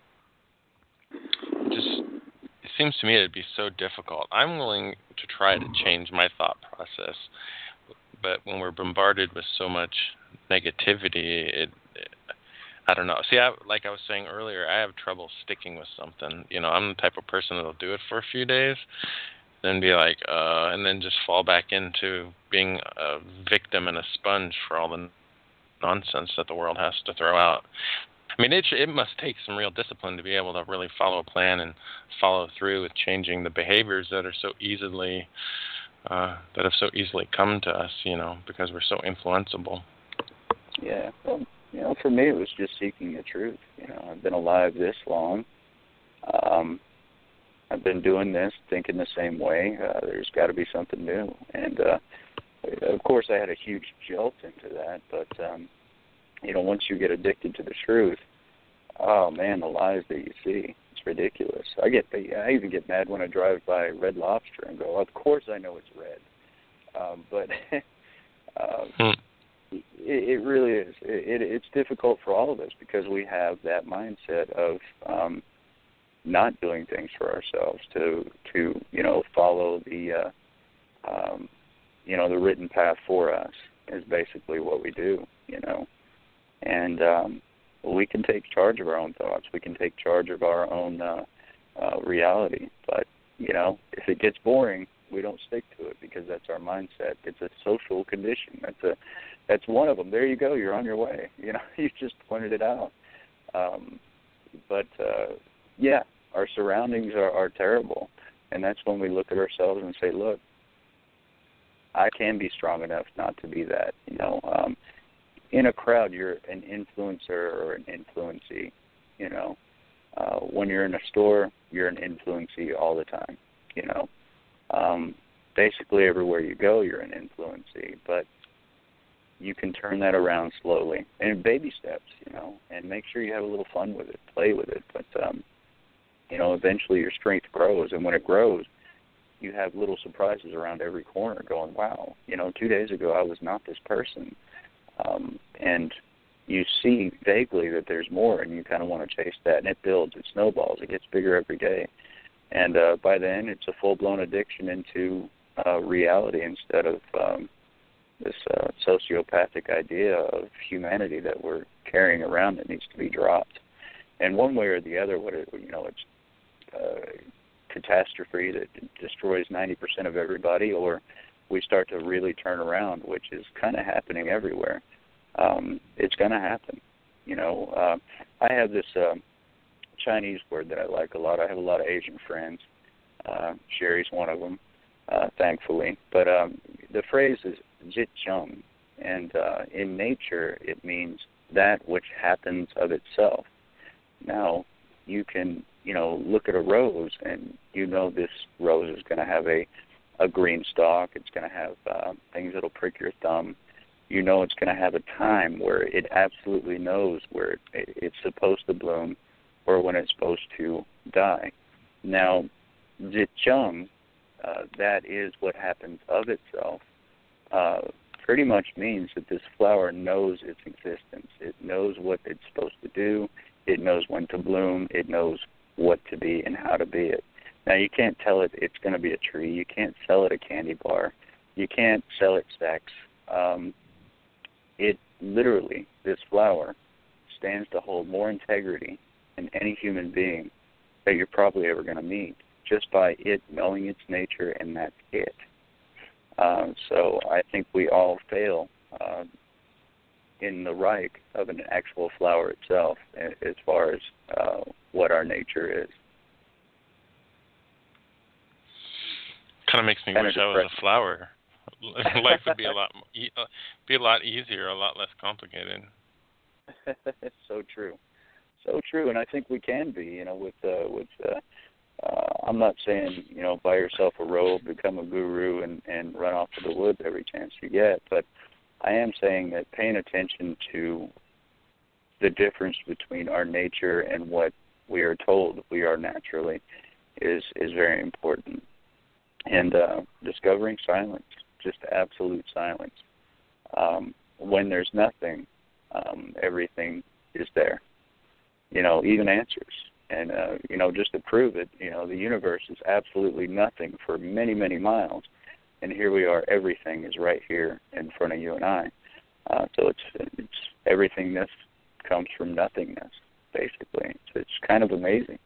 just it seems to me it'd be so difficult. I'm willing to try to change my thought process, but when we're bombarded with so much negativity, it, it I don't know. See, I, like I was saying earlier, I have trouble sticking with something. You know, I'm the type of person that'll do it for a few days, then be like, uh, and then just fall back into being a victim and a sponge for all the nonsense that the world has to throw out. I mean, it it must take some real discipline to be able to really follow a plan and follow through with changing the behaviors that are so easily, uh, that have so easily come to us, you know, because we're so influenceable. Yeah, well, you know, for me it was just seeking the truth. You know, I've been alive this long. Um, I've been doing this, thinking the same way. Uh, there's got to be something new. And, uh, of course, I had a huge jolt into that, but, um, you know, once you get addicted to the truth, oh, man, the lies that you see, it's ridiculous. I get, I even get mad when I drive by Red Lobster and go, of course I know it's red. Um, but uh, hmm. it, it really is. It, it, it's difficult for all of us because we have that mindset of um, not doing things for ourselves, to, to you know, follow the, uh, um, you know, the written path for us is basically what we do, you know. And um, we can take charge of our own thoughts. We can take charge of our own uh, uh, reality. But, you know, if it gets boring, we don't stick to it because that's our mindset. It's a social condition. That's a that's one of them. There you go. You're on your way. You know, you just pointed it out. Um, but, uh, yeah, our surroundings are, are terrible. And that's when we look at ourselves and say, look, I can be strong enough not to be that, you know. Um, in a crowd, you're an influencer or an influencee, you know. Uh, when you're in a store, you're an influencee all the time, you know. Um, basically, everywhere you go, you're an influencee, but you can turn that around slowly and in baby steps, you know, and make sure you have a little fun with it, play with it. But, um, you know, eventually your strength grows, and when it grows, you have little surprises around every corner going, wow, you know, two days ago I was not this person. Um, and you see vaguely that there's more, and you kind of want to chase that, and it builds, it snowballs, it gets bigger every day. And uh, by then, it's a full-blown addiction into uh, reality instead of um, this uh, sociopathic idea of humanity that we're carrying around that needs to be dropped. And one way or the other, what it, you know, it's uh, catastrophe that destroys ninety percent of everybody, or we start to really turn around, which is kind of happening everywhere. Um, it's going to happen. You know, uh, I have this uh, Chinese word that I like a lot. I have a lot of Asian friends. Uh, Sherry's one of them, uh, thankfully. But um, the phrase is zhicheng, and uh, in nature it means that which happens of itself. Now, you can, you know, look at a rose, and you know this rose is going to have a a green stalk. It's going to have uh, things that'll prick your thumb. You know it's going to have a time where it absolutely knows where it, it's supposed to bloom or when it's supposed to die. Now, zhicheng, uh, that is what happens of itself, uh, pretty much means that this flower knows its existence. It knows what it's supposed to do. It knows when to bloom. It knows what to be and how to be it. Now, you can't tell it it's going to be a tree. You can't sell it a candy bar. You can't sell it sex. Um, it literally, this flower, stands to hold more integrity than any human being that you're probably ever going to meet, just by it knowing its nature, and that's it. Um, so I think we all fail uh, in the right of an actual flower itself, as far as uh, what our nature is. Kind of makes me Kind wish of I was a flower. Life would be a lot e- uh, be a lot easier, a lot less complicated. So true, so true, and I think we can be. You know, with uh, with uh, uh, I'm not saying, you know, buy yourself a robe, become a guru, and and run off to the woods every chance you get. But I am saying that paying attention to the difference between our nature and what we are told we are naturally is is very important. And uh, discovering silence, just absolute silence. Um, when there's nothing, um, everything is there. You know, even answers. And, uh, you know, just to prove it, you know, the universe is absolutely nothing for many, many miles. And here we are, everything is right here in front of you and I. Uh, so it's, it's everythingness comes from nothingness, basically. It's, it's kind of amazing.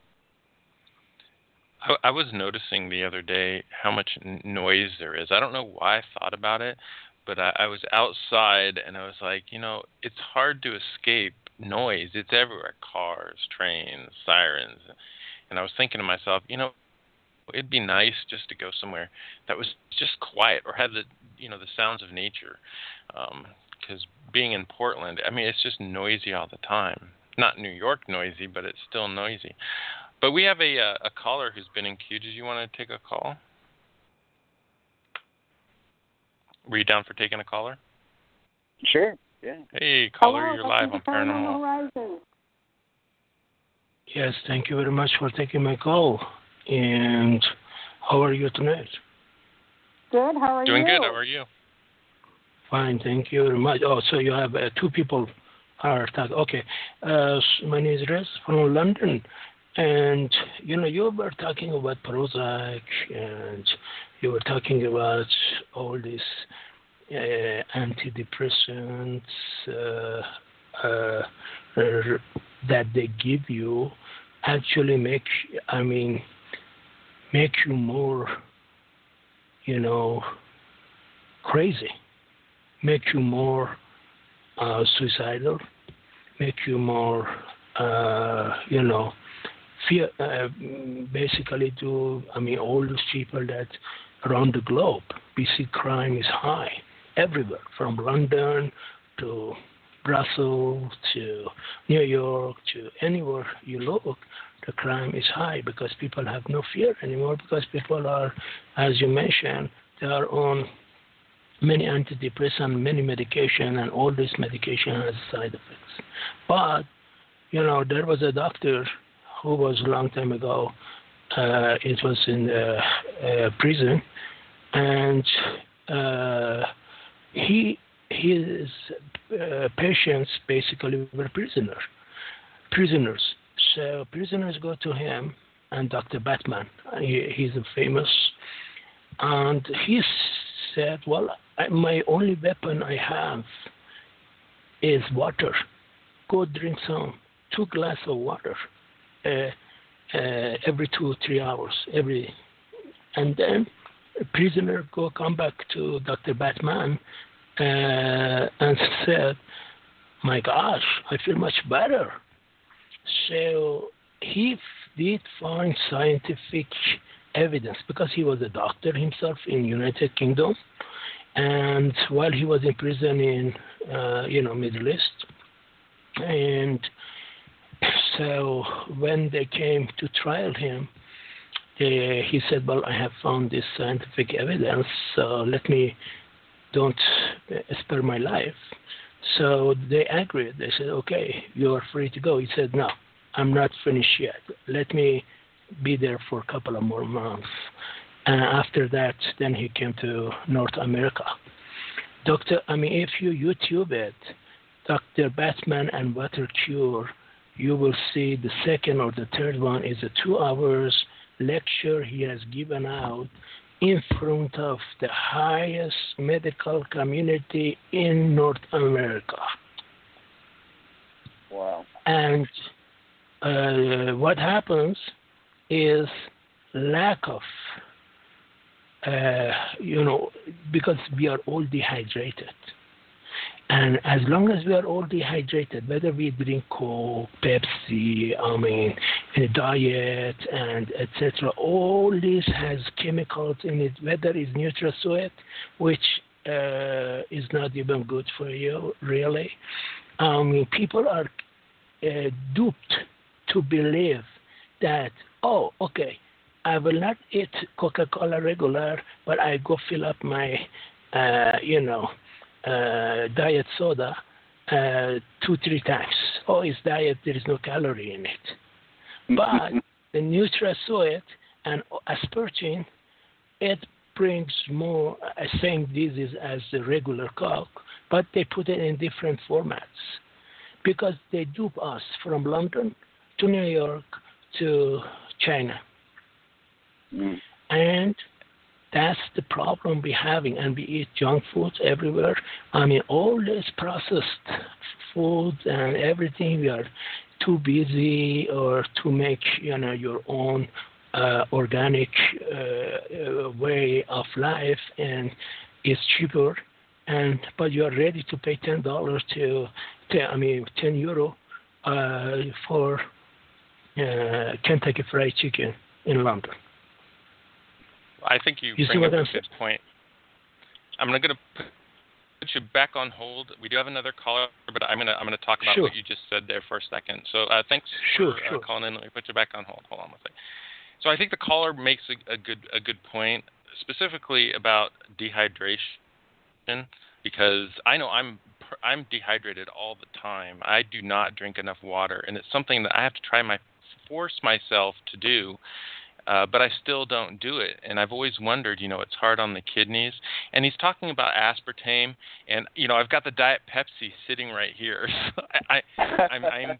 I was noticing the other day how much noise there is. I don't know why I thought about it, but I, I was outside and I was like, you know, it's hard to escape noise. It's everywhere. Cars, trains, sirens. And I was thinking to myself, you know, it'd be nice just to go somewhere that was just quiet or had the, you know, the sounds of nature. Because um, being in Portland, I mean, it's just noisy all the time. Not New York noisy, but it's still noisy. But we have a uh, a caller who's been in queue. Did you want to take a call? Were you down for taking a caller? Sure, yeah. Hey, caller, Hello, you're live on Paranormal Paranormal. Horizons. Yes, thank you very much for taking my call. And how are you tonight? Good, how are Doing you? good, how are you? Fine, thank you very much. Oh, so you have uh, two people are talking. Okay, uh, my name is Rez from London. And, you know, you were talking about Prozac, and you were talking about all these uh, antidepressants uh, uh, uh, that they give you actually make, I mean, make you more, you know, crazy, make you more uh, suicidal, make you more, uh, you know, fear, uh, basically to, I mean, all those people that around the globe, we see crime is high everywhere, from London to Brussels to New York to anywhere you look, the crime is high because people have no fear anymore, because people are, as you mentioned, they are on many antidepressants, many medication, and all this medication has side effects. But, you know, there was a doctor who was a long time ago, uh, it was in uh, uh, prison, and uh, he his uh, patients basically were prisoners. Prisoners. So prisoners go to him, and Doctor Batman, he, he's a famous, and he said, well, I, my only weapon I have is water. Go drink some, two glasses of water. Uh, uh, every two or three hours, every, and then a prisoner go come back to Doctor Batman uh, and said, "My gosh, I feel much better." So he f- did find scientific evidence because he was a doctor himself in United Kingdom, and while he was in prison in uh, you know Middle East, and so when they came to trial him, they, he said, well, I have found this scientific evidence, so let me, don't spare my life. So they agreed. They said, okay, you are free to go. He said, no, I'm not finished yet. Let me be there for a couple of more months. And after that, then he came to North America. Doctor, I mean, if you YouTube it, Doctor Batman and Water Cure, you will see the second or the third one is a two hours lecture he has given out in front of the highest medical community in North America. Wow. And uh, what happens is lack of, uh, you know, because we are all dehydrated. And as long as we are all dehydrated, whether we drink Coke, Pepsi, I mean, a diet, and et cetera, all this has chemicals in it, whether it's Nutrasoid, which uh, is not even good for you, really. I mean, people are uh, duped to believe that, oh, okay, I will not eat Coca-Cola regular, but I go fill up my, uh, you know, Uh, diet soda uh, two, three times. Oh, it's diet, there is no calorie in it. But the Nutrasoid and aspartame, it brings more uh, same disease as the regular Coke, but they put it in different formats because they dupe us from London to New York to China. Mm. And that's the problem we're having, and we eat junk foods everywhere. I mean, all this processed foods and everything, we are too busy or to make, you know, your own uh, organic uh, way of life, and it's cheaper. And but you are ready to pay ten dollars to, to, I mean, ten euro uh, for uh, Kentucky Fried Chicken in London. I think you, you bring up a a good point. I'm going to put you back on hold. We do have another caller, but I'm going to I'm going to talk about sure. what you just said there for a second. So uh, thanks sure, for sure. Uh, calling in. Let me put you back on hold. Hold on one second. So I think the caller makes a, a good a good point, specifically about dehydration, because I know I'm I'm dehydrated all the time. I do not drink enough water, and it's something that I have to try my force myself to do. Uh, but I still don't do it. And I've always wondered, you know, it's hard on the kidneys. And he's talking about aspartame. And, you know, I've got the Diet Pepsi sitting right here. So I, I, I'm, I'm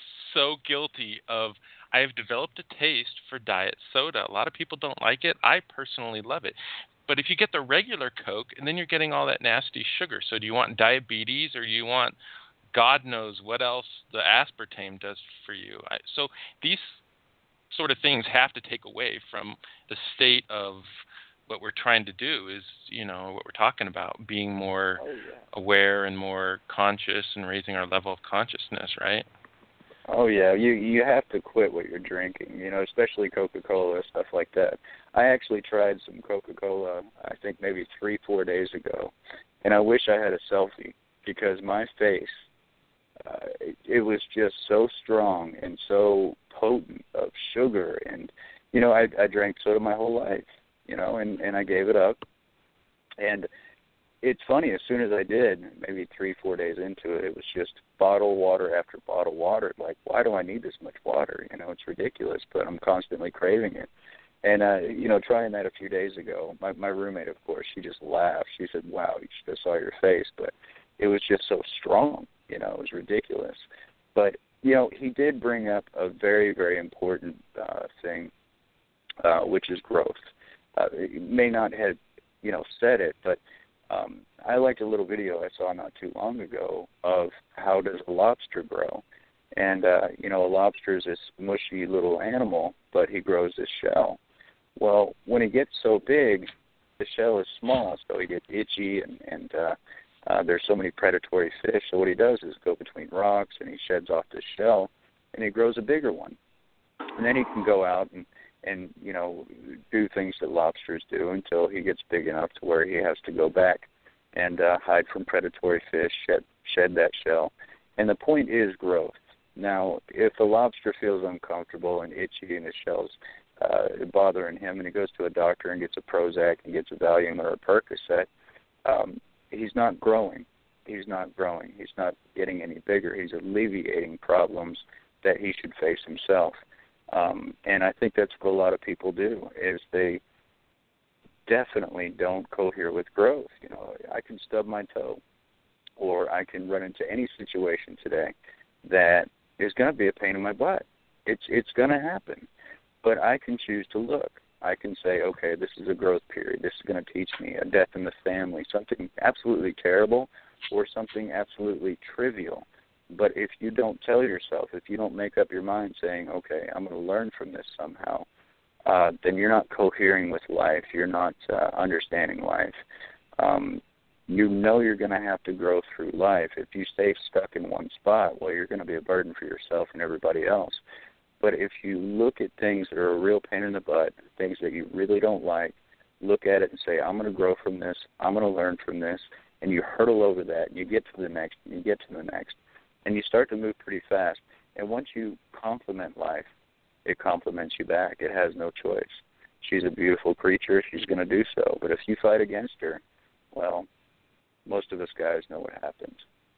so guilty of, I have developed a taste for diet soda. A lot of people don't like it. I personally love it. But if you get the regular Coke, and then you're getting all that nasty sugar. So do you want diabetes, or you want God knows what else the aspartame does for you? I, so these sort of things have to take away from the state of what we're trying to do is, you know, what we're talking about, being more oh, yeah. aware and more conscious and raising our level of consciousness, right? Oh, yeah. You you have to quit what you're drinking, you know, especially Coca-Cola, stuff like that. I actually tried some Coca-Cola, I think maybe three, four days ago, and I wish I had a selfie because my face, uh, it, it was just so strong and so potent of sugar, and you know I, I drank soda my whole life, you know, and, and I gave it up. And it's funny, as soon as I did, maybe three, four days into it, it was just bottle water after bottle water. Like, why do I need this much water? You know, it's ridiculous, but I'm constantly craving it. And uh, you know, trying that a few days ago, my my roommate, of course, she just laughed. She said, "Wow, you should have saw your face," but it was just so strong. You know, it was ridiculous. But you know, he did bring up a very, very important uh, thing, uh, which is growth. Uh, he may not have, you know, said it, but um, I liked a little video I saw not too long ago of how does a lobster grow. And, uh, you know, a lobster is this mushy little animal, but he grows this shell. Well, when he gets so big, the shell is small, so he gets itchy and, and uh, Uh, there's so many predatory fish, so what he does is go between rocks and he sheds off the shell and he grows a bigger one. And then he can go out and, and you know, do things that lobsters do until he gets big enough to where he has to go back and uh, hide from predatory fish, shed, shed that shell. And the point is growth. Now, if a lobster feels uncomfortable and itchy and his shell's uh, bothering him and he goes to a doctor and gets a Prozac and gets a Valium or a Percocet, um, he's not growing. He's not growing. He's not getting any bigger. He's alleviating problems that he should face himself. Um, and I think that's what a lot of people do, is they definitely don't cohere with growth. You know, I can stub my toe, or I can run into any situation today that is going to be a pain in my butt. It's it's going to happen. But I can choose to look. I can say, okay, this is a growth period. This is going to teach me a death in the family, something absolutely terrible or something absolutely trivial. But if you don't tell yourself, if you don't make up your mind saying, okay, I'm going to learn from this somehow, uh, then you're not cohering with life. You're not uh, understanding life. Um, you know you're going to have to grow through life. If you stay stuck in one spot, well, you're going to be a burden for yourself and everybody else. But if you look at things that are a real pain in the butt, things that you really don't like, look at it and say, I'm going to grow from this, I'm going to learn from this, and you hurtle over that, and you get to the next, and you get to the next, and you start to move pretty fast. And once you compliment life, it compliments you back. It has no choice. She's a beautiful creature. She's going to do so. But if you fight against her, well, most of us guys know what happens.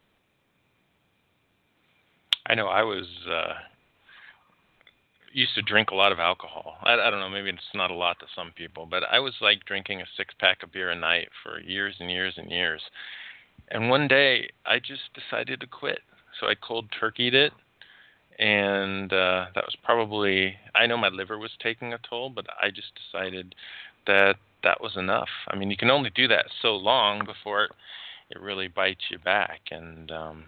I know I was uh, used to drink a lot of alcohol. I, I don't know, maybe it's not a lot to some people, but I was like drinking a six-pack of beer a night for years and years and years. And one day I just decided to quit. So I cold turkeyed it, and uh, that was probably, I know my liver was taking a toll, but I just decided that that was enough. I mean, you can only do that so long before it, it really bites you back. And um,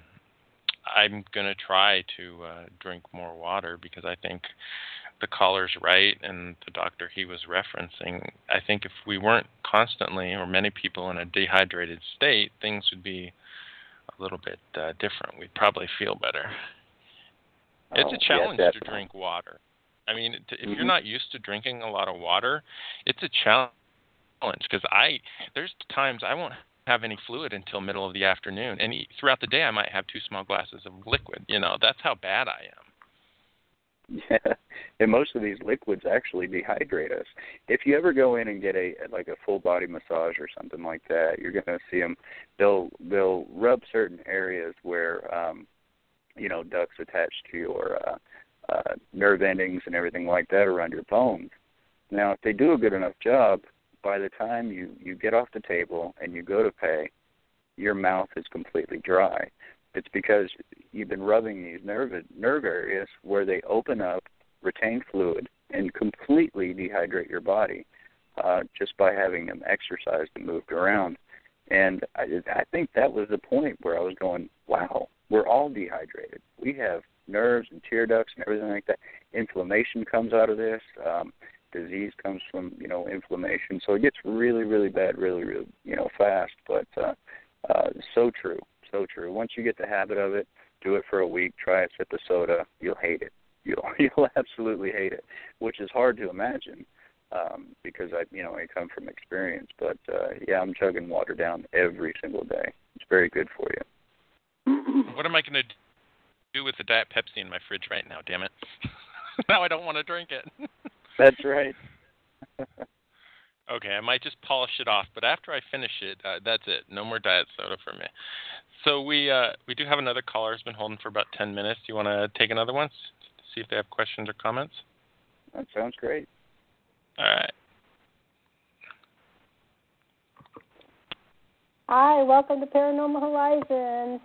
I'm going to try to uh, drink more water because I think the caller's right, and the doctor he was referencing, I think if we weren't constantly, or many people, in a dehydrated state, things would be a little bit uh, different. We'd probably feel better. It's oh, a challenge yeah, to drink water. I mean, to, if mm-hmm. you're not used to drinking a lot of water, it's a challenge because I there's times I won't have any fluid until middle of the afternoon, and throughout the day I might have two small glasses of liquid. You know, that's how bad I am. Yeah, and most of these liquids actually dehydrate us. If you ever go in and get a like a full body massage or something like that, you're going to see them. They'll they'll rub certain areas where um, you know ducts attached to your uh, uh, nerve endings and everything like that around your bones. Now, if they do a good enough job, by the time you you get off the table and you go to pay, your mouth is completely dry. It's because you've been rubbing these nerve nerve areas where they open up, retain fluid, and completely dehydrate your body uh, just by having them exercised and moved around. And I, I think that was the point where I was going, wow, we're all dehydrated. We have nerves and tear ducts and everything like that. Inflammation comes out of this. Um, disease comes from, you know, inflammation. So it gets really, really bad, really, really, you know, fast. But uh, uh, so true. So true. Once you get the habit of it, do it for a week, try a sip of soda, you'll hate it. You'll you'll absolutely hate it, which is hard to imagine um, because I you know I come from experience. But uh, yeah, I'm chugging water down every single day. It's very good for you. What am I going to do with the Diet Pepsi in my fridge right now? Damn it! Now I don't want to drink it. That's right. Okay, I might just polish it off, but after I finish it, uh, that's it. No more diet soda for me. So we uh, we do have another caller who's been holding for about ten minutes. Do you want to take another one? See if they have questions or comments? That sounds great. All right. Hi, welcome to Paranormal Horizons.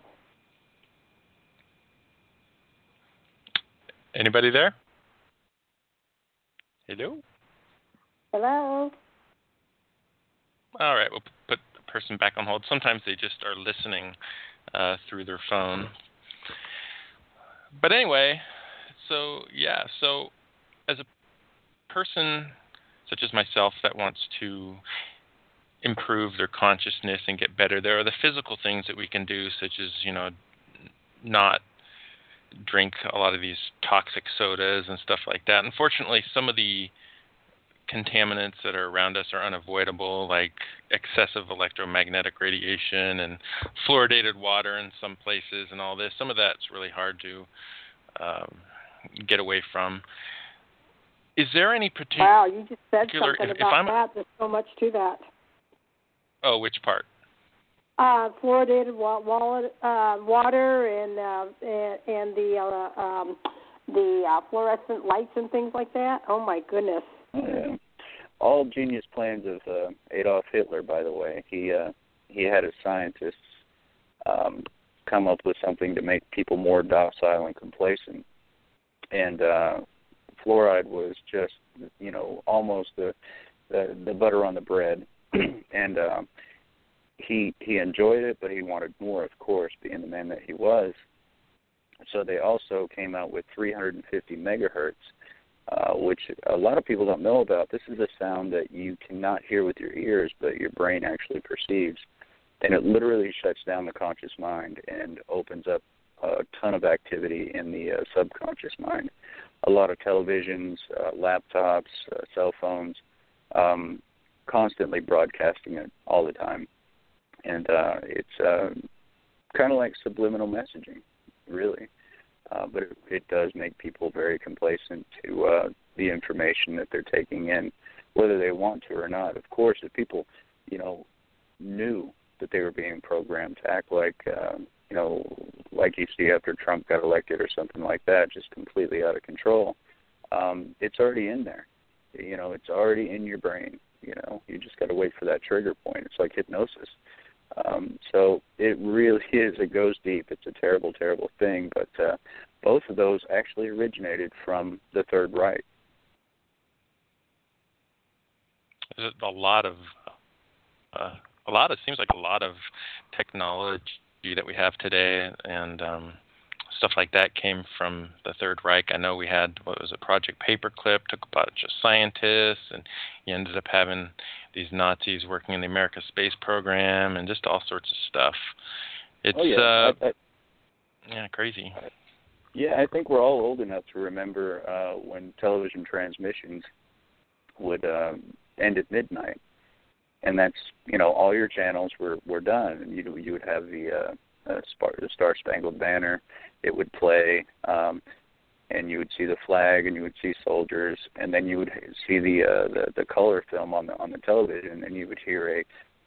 Anybody there? Hello? Hello? All right, we'll put the person back on hold. Sometimes they just are listening uh, through their phone. But anyway, so yeah, so as a person such as myself that wants to improve their consciousness and get better, there are the physical things that we can do, such as, you know, not drink a lot of these toxic sodas and stuff like that. Unfortunately, some of the contaminants that are around us are unavoidable, like excessive electromagnetic radiation and fluoridated water in some places and all this. Some of that's really hard to um, get away from. Is there any particular... Wow, you just said something if, about if that. There's so much to that. Oh, which part? Uh, fluoridated wa- wallet, uh, water and, uh, and and the uh, um, the uh, fluorescent lights and things like that. Oh my goodness! Yeah. All genius plans of uh, Adolf Hitler, by the way. He uh, he had his scientists um, come up with something to make people more docile and complacent, and uh, fluoride was just, you know, almost the the, the butter on the bread, and. Uh, He he enjoyed it, but he wanted more, of course, being the man that he was. so they also came out with three hundred fifty megahertz, uh, which a lot of people don't know about. This is a sound that you cannot hear with your ears, but your brain actually perceives. And it literally shuts down the conscious mind and opens up a ton of activity in the uh, subconscious mind. A lot of televisions, uh, laptops, uh, cell phones, um, constantly broadcasting it all the time. And uh, it's uh, kind of like subliminal messaging, really. Uh, but it, it does make people very complacent to uh, the information that they're taking in, whether they want to or not. Of course, if people, you know, knew that they were being programmed to act like, uh, you know, like you see after Trump got elected or something like that, just completely out of control, um, it's already in there. You know, it's already in your brain. You know, you just got to wait for that trigger point. It's like hypnosis. Um, so it really is. It goes deep. It's a terrible, terrible thing. But uh, both of those actually originated from the Third Reich. There's a lot of, uh, a lot. It seems like a lot of technology that we have today, and um, stuff like that came from the Third Reich. I know we had, what was it, Project Paperclip, took a bunch of scientists, and you ended up having these Nazis working in the American space program, and just all sorts of stuff. It's, oh, yeah. uh, I, I, yeah, crazy. Yeah, I think we're all old enough to remember uh, when television transmissions would um, end at midnight. And that's, you know, all your channels were, were done. And you you would have the uh, uh, the Star Spangled Banner. It would play, um, and you would see the flag, and you would see soldiers, and then you would see the uh, the, the color film on the on the television, and you would hear a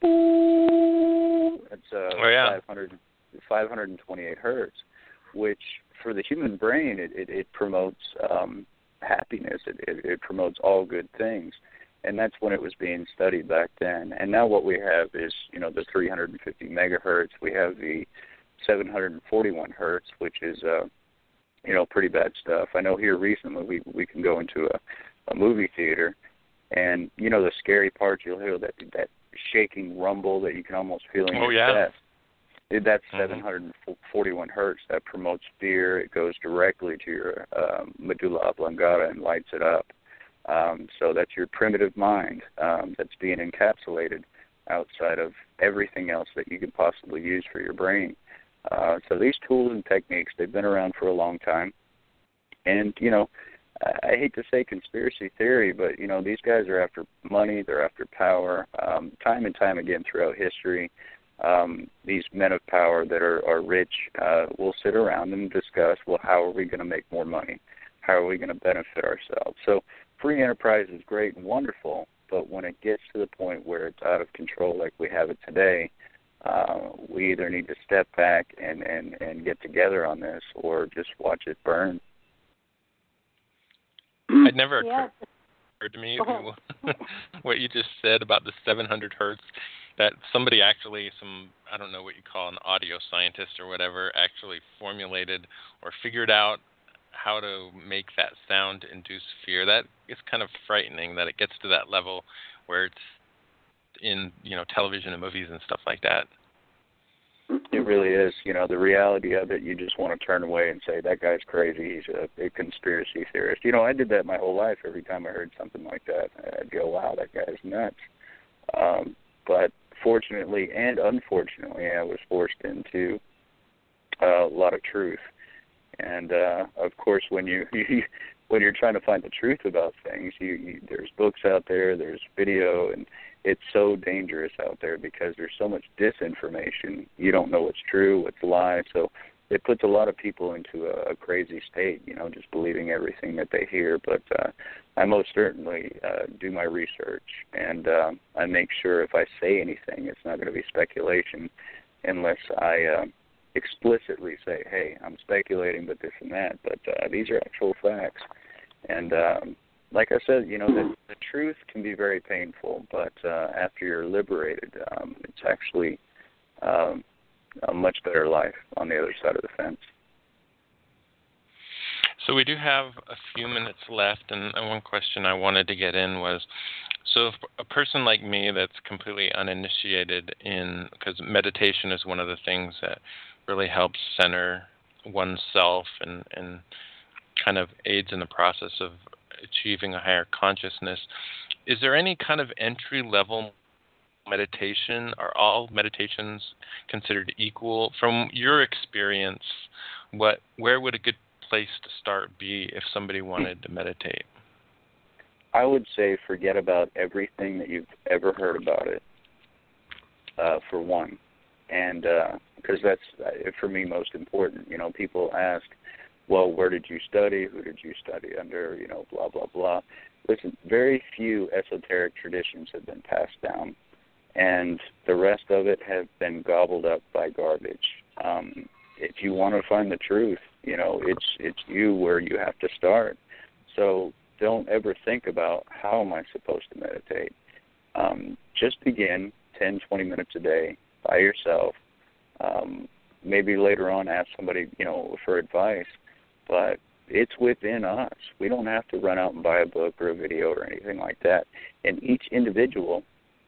boom. It's uh, oh, yeah. five hundred, five hundred twenty-eight hertz, which for the human brain it it, it promotes um, happiness. It, it it promotes all good things. And that's when it was being studied back then. And now what we have is, you know, the three hundred fifty megahertz. We have the seven hundred forty-one hertz, which is, uh, you know, pretty bad stuff. I know here recently we we can go into a, a movie theater, and, you know, the scary part, you'll hear that that shaking rumble that you can almost feel in oh, your yeah. chest. That's mm-hmm. seven hundred forty-one hertz. That promotes fear. It goes directly to your um, medulla oblongata and lights it up. Um, so that's your primitive mind um, that's being encapsulated outside of everything else that you could possibly use for your brain. Uh, so these tools and techniques, they've been around for a long time. And, you know, I, I hate to say conspiracy theory, but, you know, these guys are after money, they're after power. Um, time and time again throughout history, um, these men of power that are, are rich uh, will sit around and discuss, well, how are we going to make more money? How are we going to benefit ourselves? So free enterprise is great and wonderful, but when it gets to the point where it's out of control like we have it today, uh, we either need to step back and, and, and get together on this or just watch it burn. It never occurred, Yeah. occurred to me what you just said about the seven hundred hertz, that somebody actually, some, I don't know what you call an audio scientist or whatever, actually formulated or figured out how to make that sound to induce fear. That is kind of frightening that it gets to that level where it's in, you know, television and movies and stuff like that. It really is. You know, the reality of it, you just want to turn away and say, that guy's crazy. He's a, a conspiracy theorist. You know, I did that my whole life. Every time I heard something like that, I'd go, wow, that guy's nuts. Um, but fortunately and unfortunately, I was forced into uh, a lot of truth. And uh, of course, when you, you when you're trying to find the truth about things, you, you there's books out there, there's video, and it's so dangerous out there because there's so much disinformation. You don't know what's true, what's lie. So it puts a lot of people into a, a crazy state, you know, just believing everything that they hear. But uh, I most certainly uh, do my research, and uh, I make sure if I say anything, it's not going to be speculation unless I uh, explicitly say, hey, I'm speculating, but this and that. But uh, these are actual facts. And um, like I said, you know, the, the truth can be very painful, but uh, after you're liberated, um, it's actually um, a much better life on the other side of the fence. So we do have a few minutes left, and one question I wanted to get in was, so if a person like me that's completely uninitiated in, because meditation is one of the things that really helps center oneself and, and kind of aids in the process of achieving a higher consciousness. Is there any kind of entry-level meditation? Are all meditations considered equal? From your experience, what where would a good place to start be if somebody wanted to meditate? I would say forget about everything that you've ever heard about it, uh, for one. And because uh, that's, uh, for me, most important. You know, people ask, well, where did you study? Who did you study under? You know, blah, blah, blah. Listen, very few esoteric traditions have been passed down, and the rest of it have been gobbled up by garbage. Um, if you want to find the truth, you know, it's it's you where you have to start. So don't ever think about how am I supposed to meditate. Um, just begin ten, twenty minutes a day by yourself. Um, maybe later on ask somebody, you know, for advice, but it's within us. We don't have to run out and buy a book or a video or anything like that. And each individual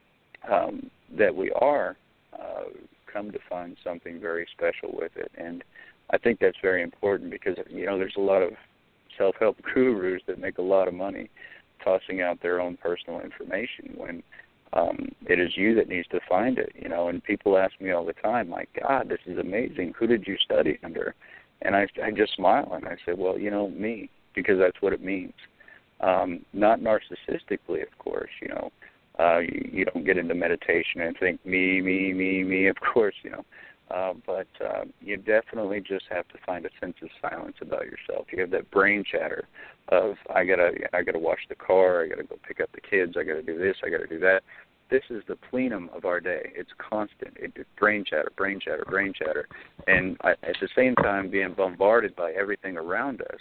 um, that we are uh, come to find something very special with it. And I think that's very important because, you know, there's a lot of self-help gurus that make a lot of money tossing out their own personal information when um, it is you that needs to find it, you know. And people ask me all the time, my God, this is amazing. Who did you study under? And I, I just smile and I say, well, you know, me, because that's what it means. Um, not narcissistically, of course, you know. Uh, you, you don't get into meditation and think me, me, me, me, of course, you know. Uh, but uh, you definitely just have to find a sense of silence about yourself. You have that brain chatter of I gotta, I gotta wash the car, I gotta go pick up the kids, I gotta do this, I gotta do that. This is the plenum of our day. It's constant. It, it's brain chatter, brain chatter, brain chatter, and I, at the same time being bombarded by everything around us.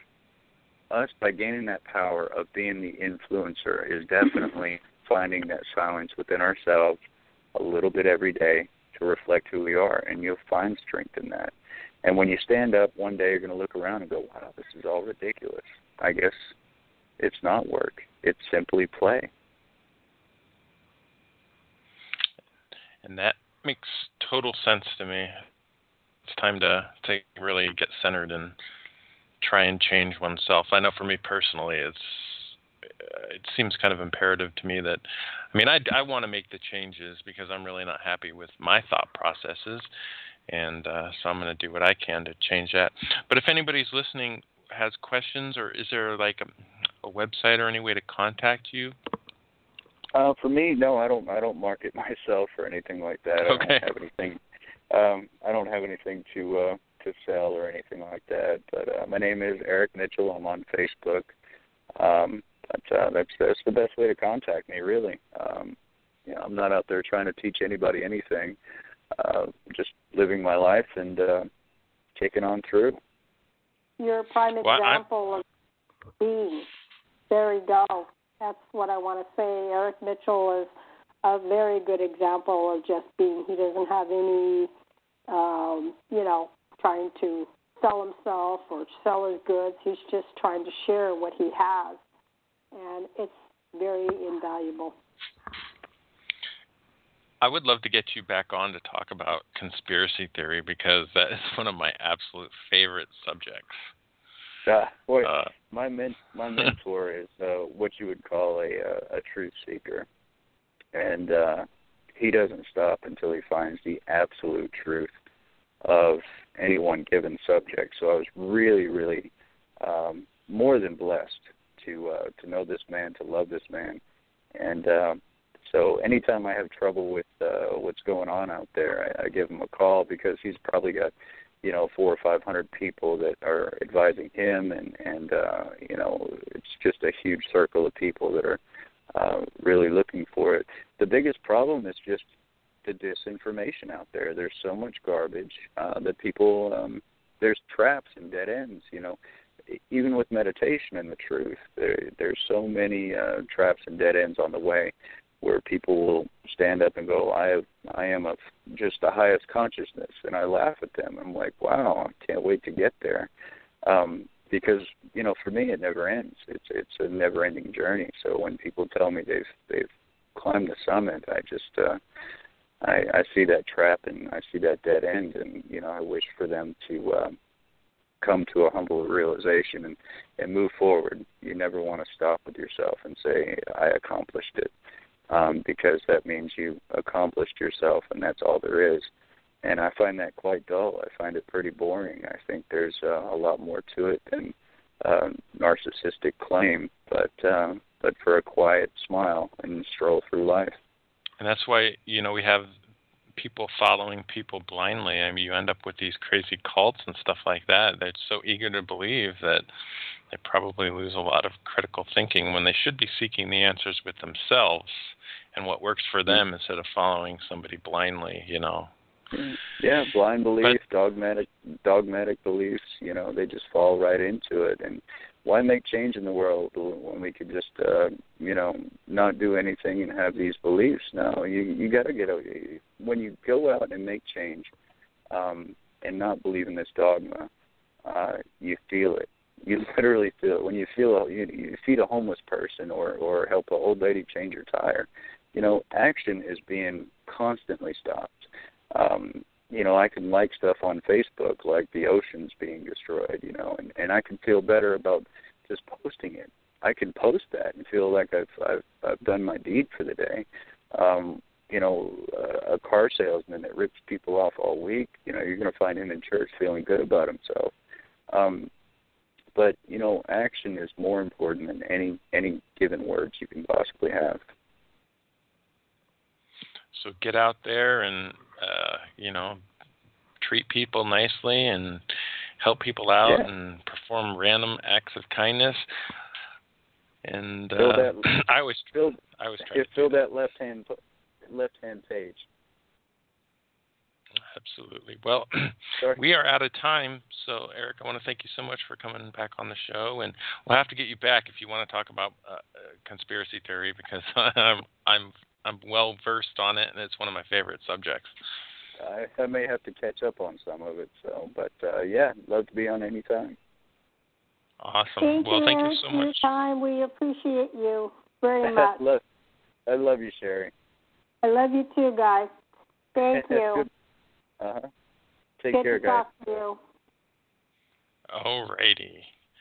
Us, by gaining that power of being the influencer, is definitely finding that silence within ourselves a little bit every day to reflect who we are, and you'll find strength in that. And when you stand up, one day you're going to look around and go, wow, this is all ridiculous. I guess it's not work. It's simply play. And that makes total sense to me. It's time to, to really get centered and try and change oneself. I know for me personally, it's it seems kind of imperative to me that, I mean, I, I want to make the changes because I'm really not happy with my thought processes, and uh, so I'm going to do what I can to change that. But if anybody's listening has questions, or is there like a, a website or any way to contact you? Uh, for me, no, I don't. I don't market myself or anything like that. I Okay. don't have anything. Um, I don't have anything to uh, to sell or anything like that. But uh, my name is Eric Mitchell. I'm on Facebook. Um, but uh, that's that's the best way to contact me, really. Um, you know, I'm not out there trying to teach anybody anything. Uh, just living my life and uh, kicking on through. You're a prime Well, example I'm... of being. There you go. That's what I want to say. Eric Mitchell is a very good example of just being. He doesn't have any, um, you know, trying to sell himself or sell his goods. He's just trying to share what he has, and it's very invaluable. I would love to get you back on to talk about conspiracy theory because that is one of my absolute favorite subjects. Uh, boy, uh, my men- my mentor is uh, what you would call a uh, a truth seeker, and uh, he doesn't stop until he finds the absolute truth of any one given subject. So I was really, really um, more than blessed to uh, to know this man, to love this man, and uh, so anytime I have trouble with uh, what's going on out there, I, I give him a call because he's probably got, you know, four or five hundred people that are advising him, and and uh, you know, it's just a huge circle of people that are uh, really looking for it. The biggest problem is just the disinformation out there. There's so much garbage uh, that people, um, there's traps and dead ends. You know, even with meditation and the truth, there, there's so many uh, traps and dead ends on the way, where people will stand up and go, I have, I am of just the highest consciousness, and I laugh at them. I'm like, wow, I can't wait to get there, um, because you know, for me, it never ends. It's it's a never-ending journey. So when people tell me they've they've climbed the summit, I just uh, I, I see that trap and I see that dead end, and you know, I wish for them to uh, come to a humble realization and, and move forward. You never want to stop with yourself and say, I accomplished it, um, because that means you accomplished yourself, and that's all there is. And I find that quite dull. I find it pretty boring. I think there's uh, a lot more to it than uh, narcissistic claim, but uh, but for a quiet smile and stroll through life. And that's why, you know, we have people following people blindly. I mean, you end up with these crazy cults and stuff like that. They're so eager to believe that they probably lose a lot of critical thinking when they should be seeking the answers with themselves and what works for them instead of following somebody blindly, you know. Yeah, blind belief, but, dogmatic dogmatic beliefs, you know, they just fall right into it. And why make change in the world when we could just, uh, you know, not do anything and have these beliefs? No, you you got to get a, when you go out and make change um, and not believe in this dogma, uh, you feel it. You literally feel it. When you feel you, you feed a homeless person or or help an old lady change her tire, you know, action is being constantly stopped. Um, you know, I can like stuff on Facebook like the oceans being destroyed, you know, and, and I can feel better about just posting it. I can post that and feel like I've I've, I've done my deed for the day. Um, you know, a, a car salesman that rips people off all week, you know, you're going to find him in church feeling good about himself. Um, but, you know, action is more important than any any given words you can possibly have. So get out there and, uh, you know, treat people nicely and help people out yeah. and perform random acts of kindness. And uh, that, I always, fill, I always try to fill do that. that left hand left hand page. Absolutely. Well, we are out of time. So, Eric, I want to thank you so much for coming back on the show, and we'll have to get you back if you want to talk about uh, conspiracy theory, because I'm I'm I'm well versed on it, and it's one of my favorite subjects. I, I may have to catch up on some of it. So, but uh, yeah, love to be on any time. Awesome. Thank well, you, thank Eric, you so for much. your time. We appreciate you very much. I love, I love you, Sherry. I love you too, guys. Thank you. Uh huh. Take Good care, to guys. talk to you. All righty.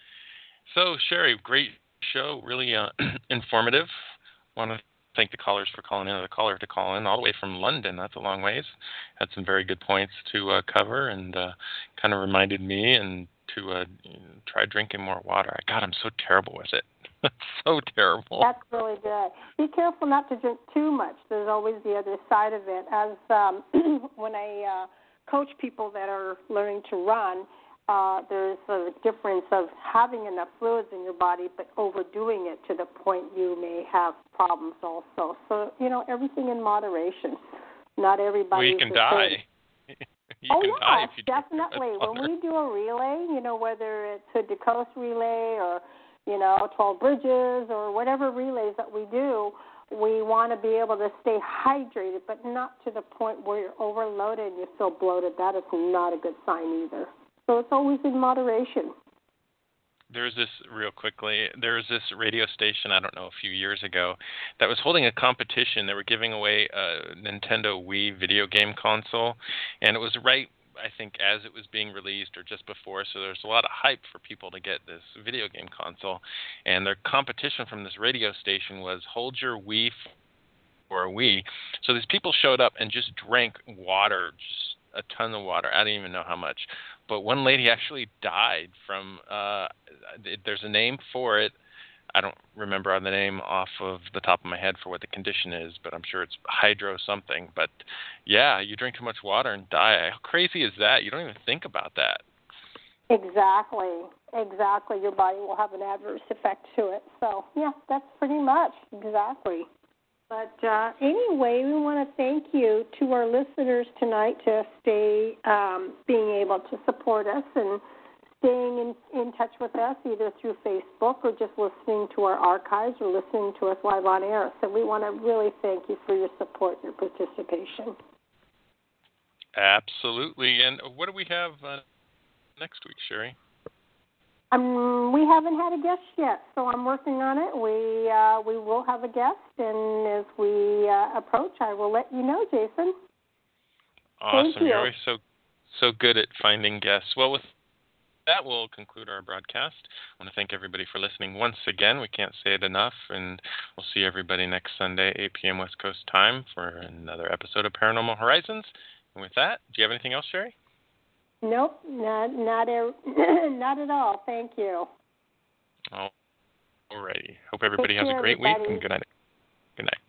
So, Sherry, great show, really uh, informative. Want to thank the callers for calling in, or the caller to call in all the way from London. That's a long ways. Had some very good points to uh, cover, and uh, kind of reminded me and to uh, try drinking more water. God, I'm so terrible with it. So terrible. That's really good. Be careful not to drink too much. There's always the other side of it. As um, when I uh, coach people that are learning to run, uh, there's a difference of having enough fluids in your body, but overdoing it to the point you may have problems also. So, you know, everything in moderation. Not everybody. Well, you can die. You oh, can yes, die if you definitely. When we do a relay, you know, whether it's hood to coast relay or, you know, twelve bridges or whatever relays that we do, we want to be able to stay hydrated, but not to the point where you're overloaded and you feel bloated. That is not a good sign either. So it's always in moderation. There's this, real quickly, there's this radio station, I don't know, a few years ago, that was holding a competition. They were giving away a Nintendo Wii video game console, and it was right, I think, as it was being released or just before, so there's a lot of hype for people to get this video game console. And their competition from this radio station was hold your Wii for a Wii. So these people showed up and just drank water, just a ton of water. I didn't even know how much. But one lady actually died from, uh, there's a name for it. I don't remember the name off of the top of my head for what the condition is, but I'm sure it's hydro something. But, yeah, you drink too much water and die. How crazy is that? You don't even think about that. Exactly. Exactly. Your body will have an adverse effect to it. So, yeah, that's pretty much exactly. But uh, anyway, we want to thank you to our listeners tonight to stay um, being able to support us and staying in, in touch with us either through Facebook or just listening to our archives or listening to us live on air. So we want to really thank you for your support and your participation. Absolutely. And what do we have uh, next week, Sherry? Um, we haven't had a guest yet, so I'm working on it. We uh, we will have a guest, and as we uh, approach, I will let you know, Jason. Awesome. Thank you. You're always so, so good at finding guests. Well, with that will conclude our broadcast. I want to thank everybody for listening once again. We can't say it enough, and we'll see everybody next Sunday, eight p.m. West Coast time, for another episode of Paranormal Horizons. And with that, do you have anything else, Sherry? Nope, not not a, not at all. Thank you. All righty. Hope everybody Take has care, a great everybody. week, and good night. Good night.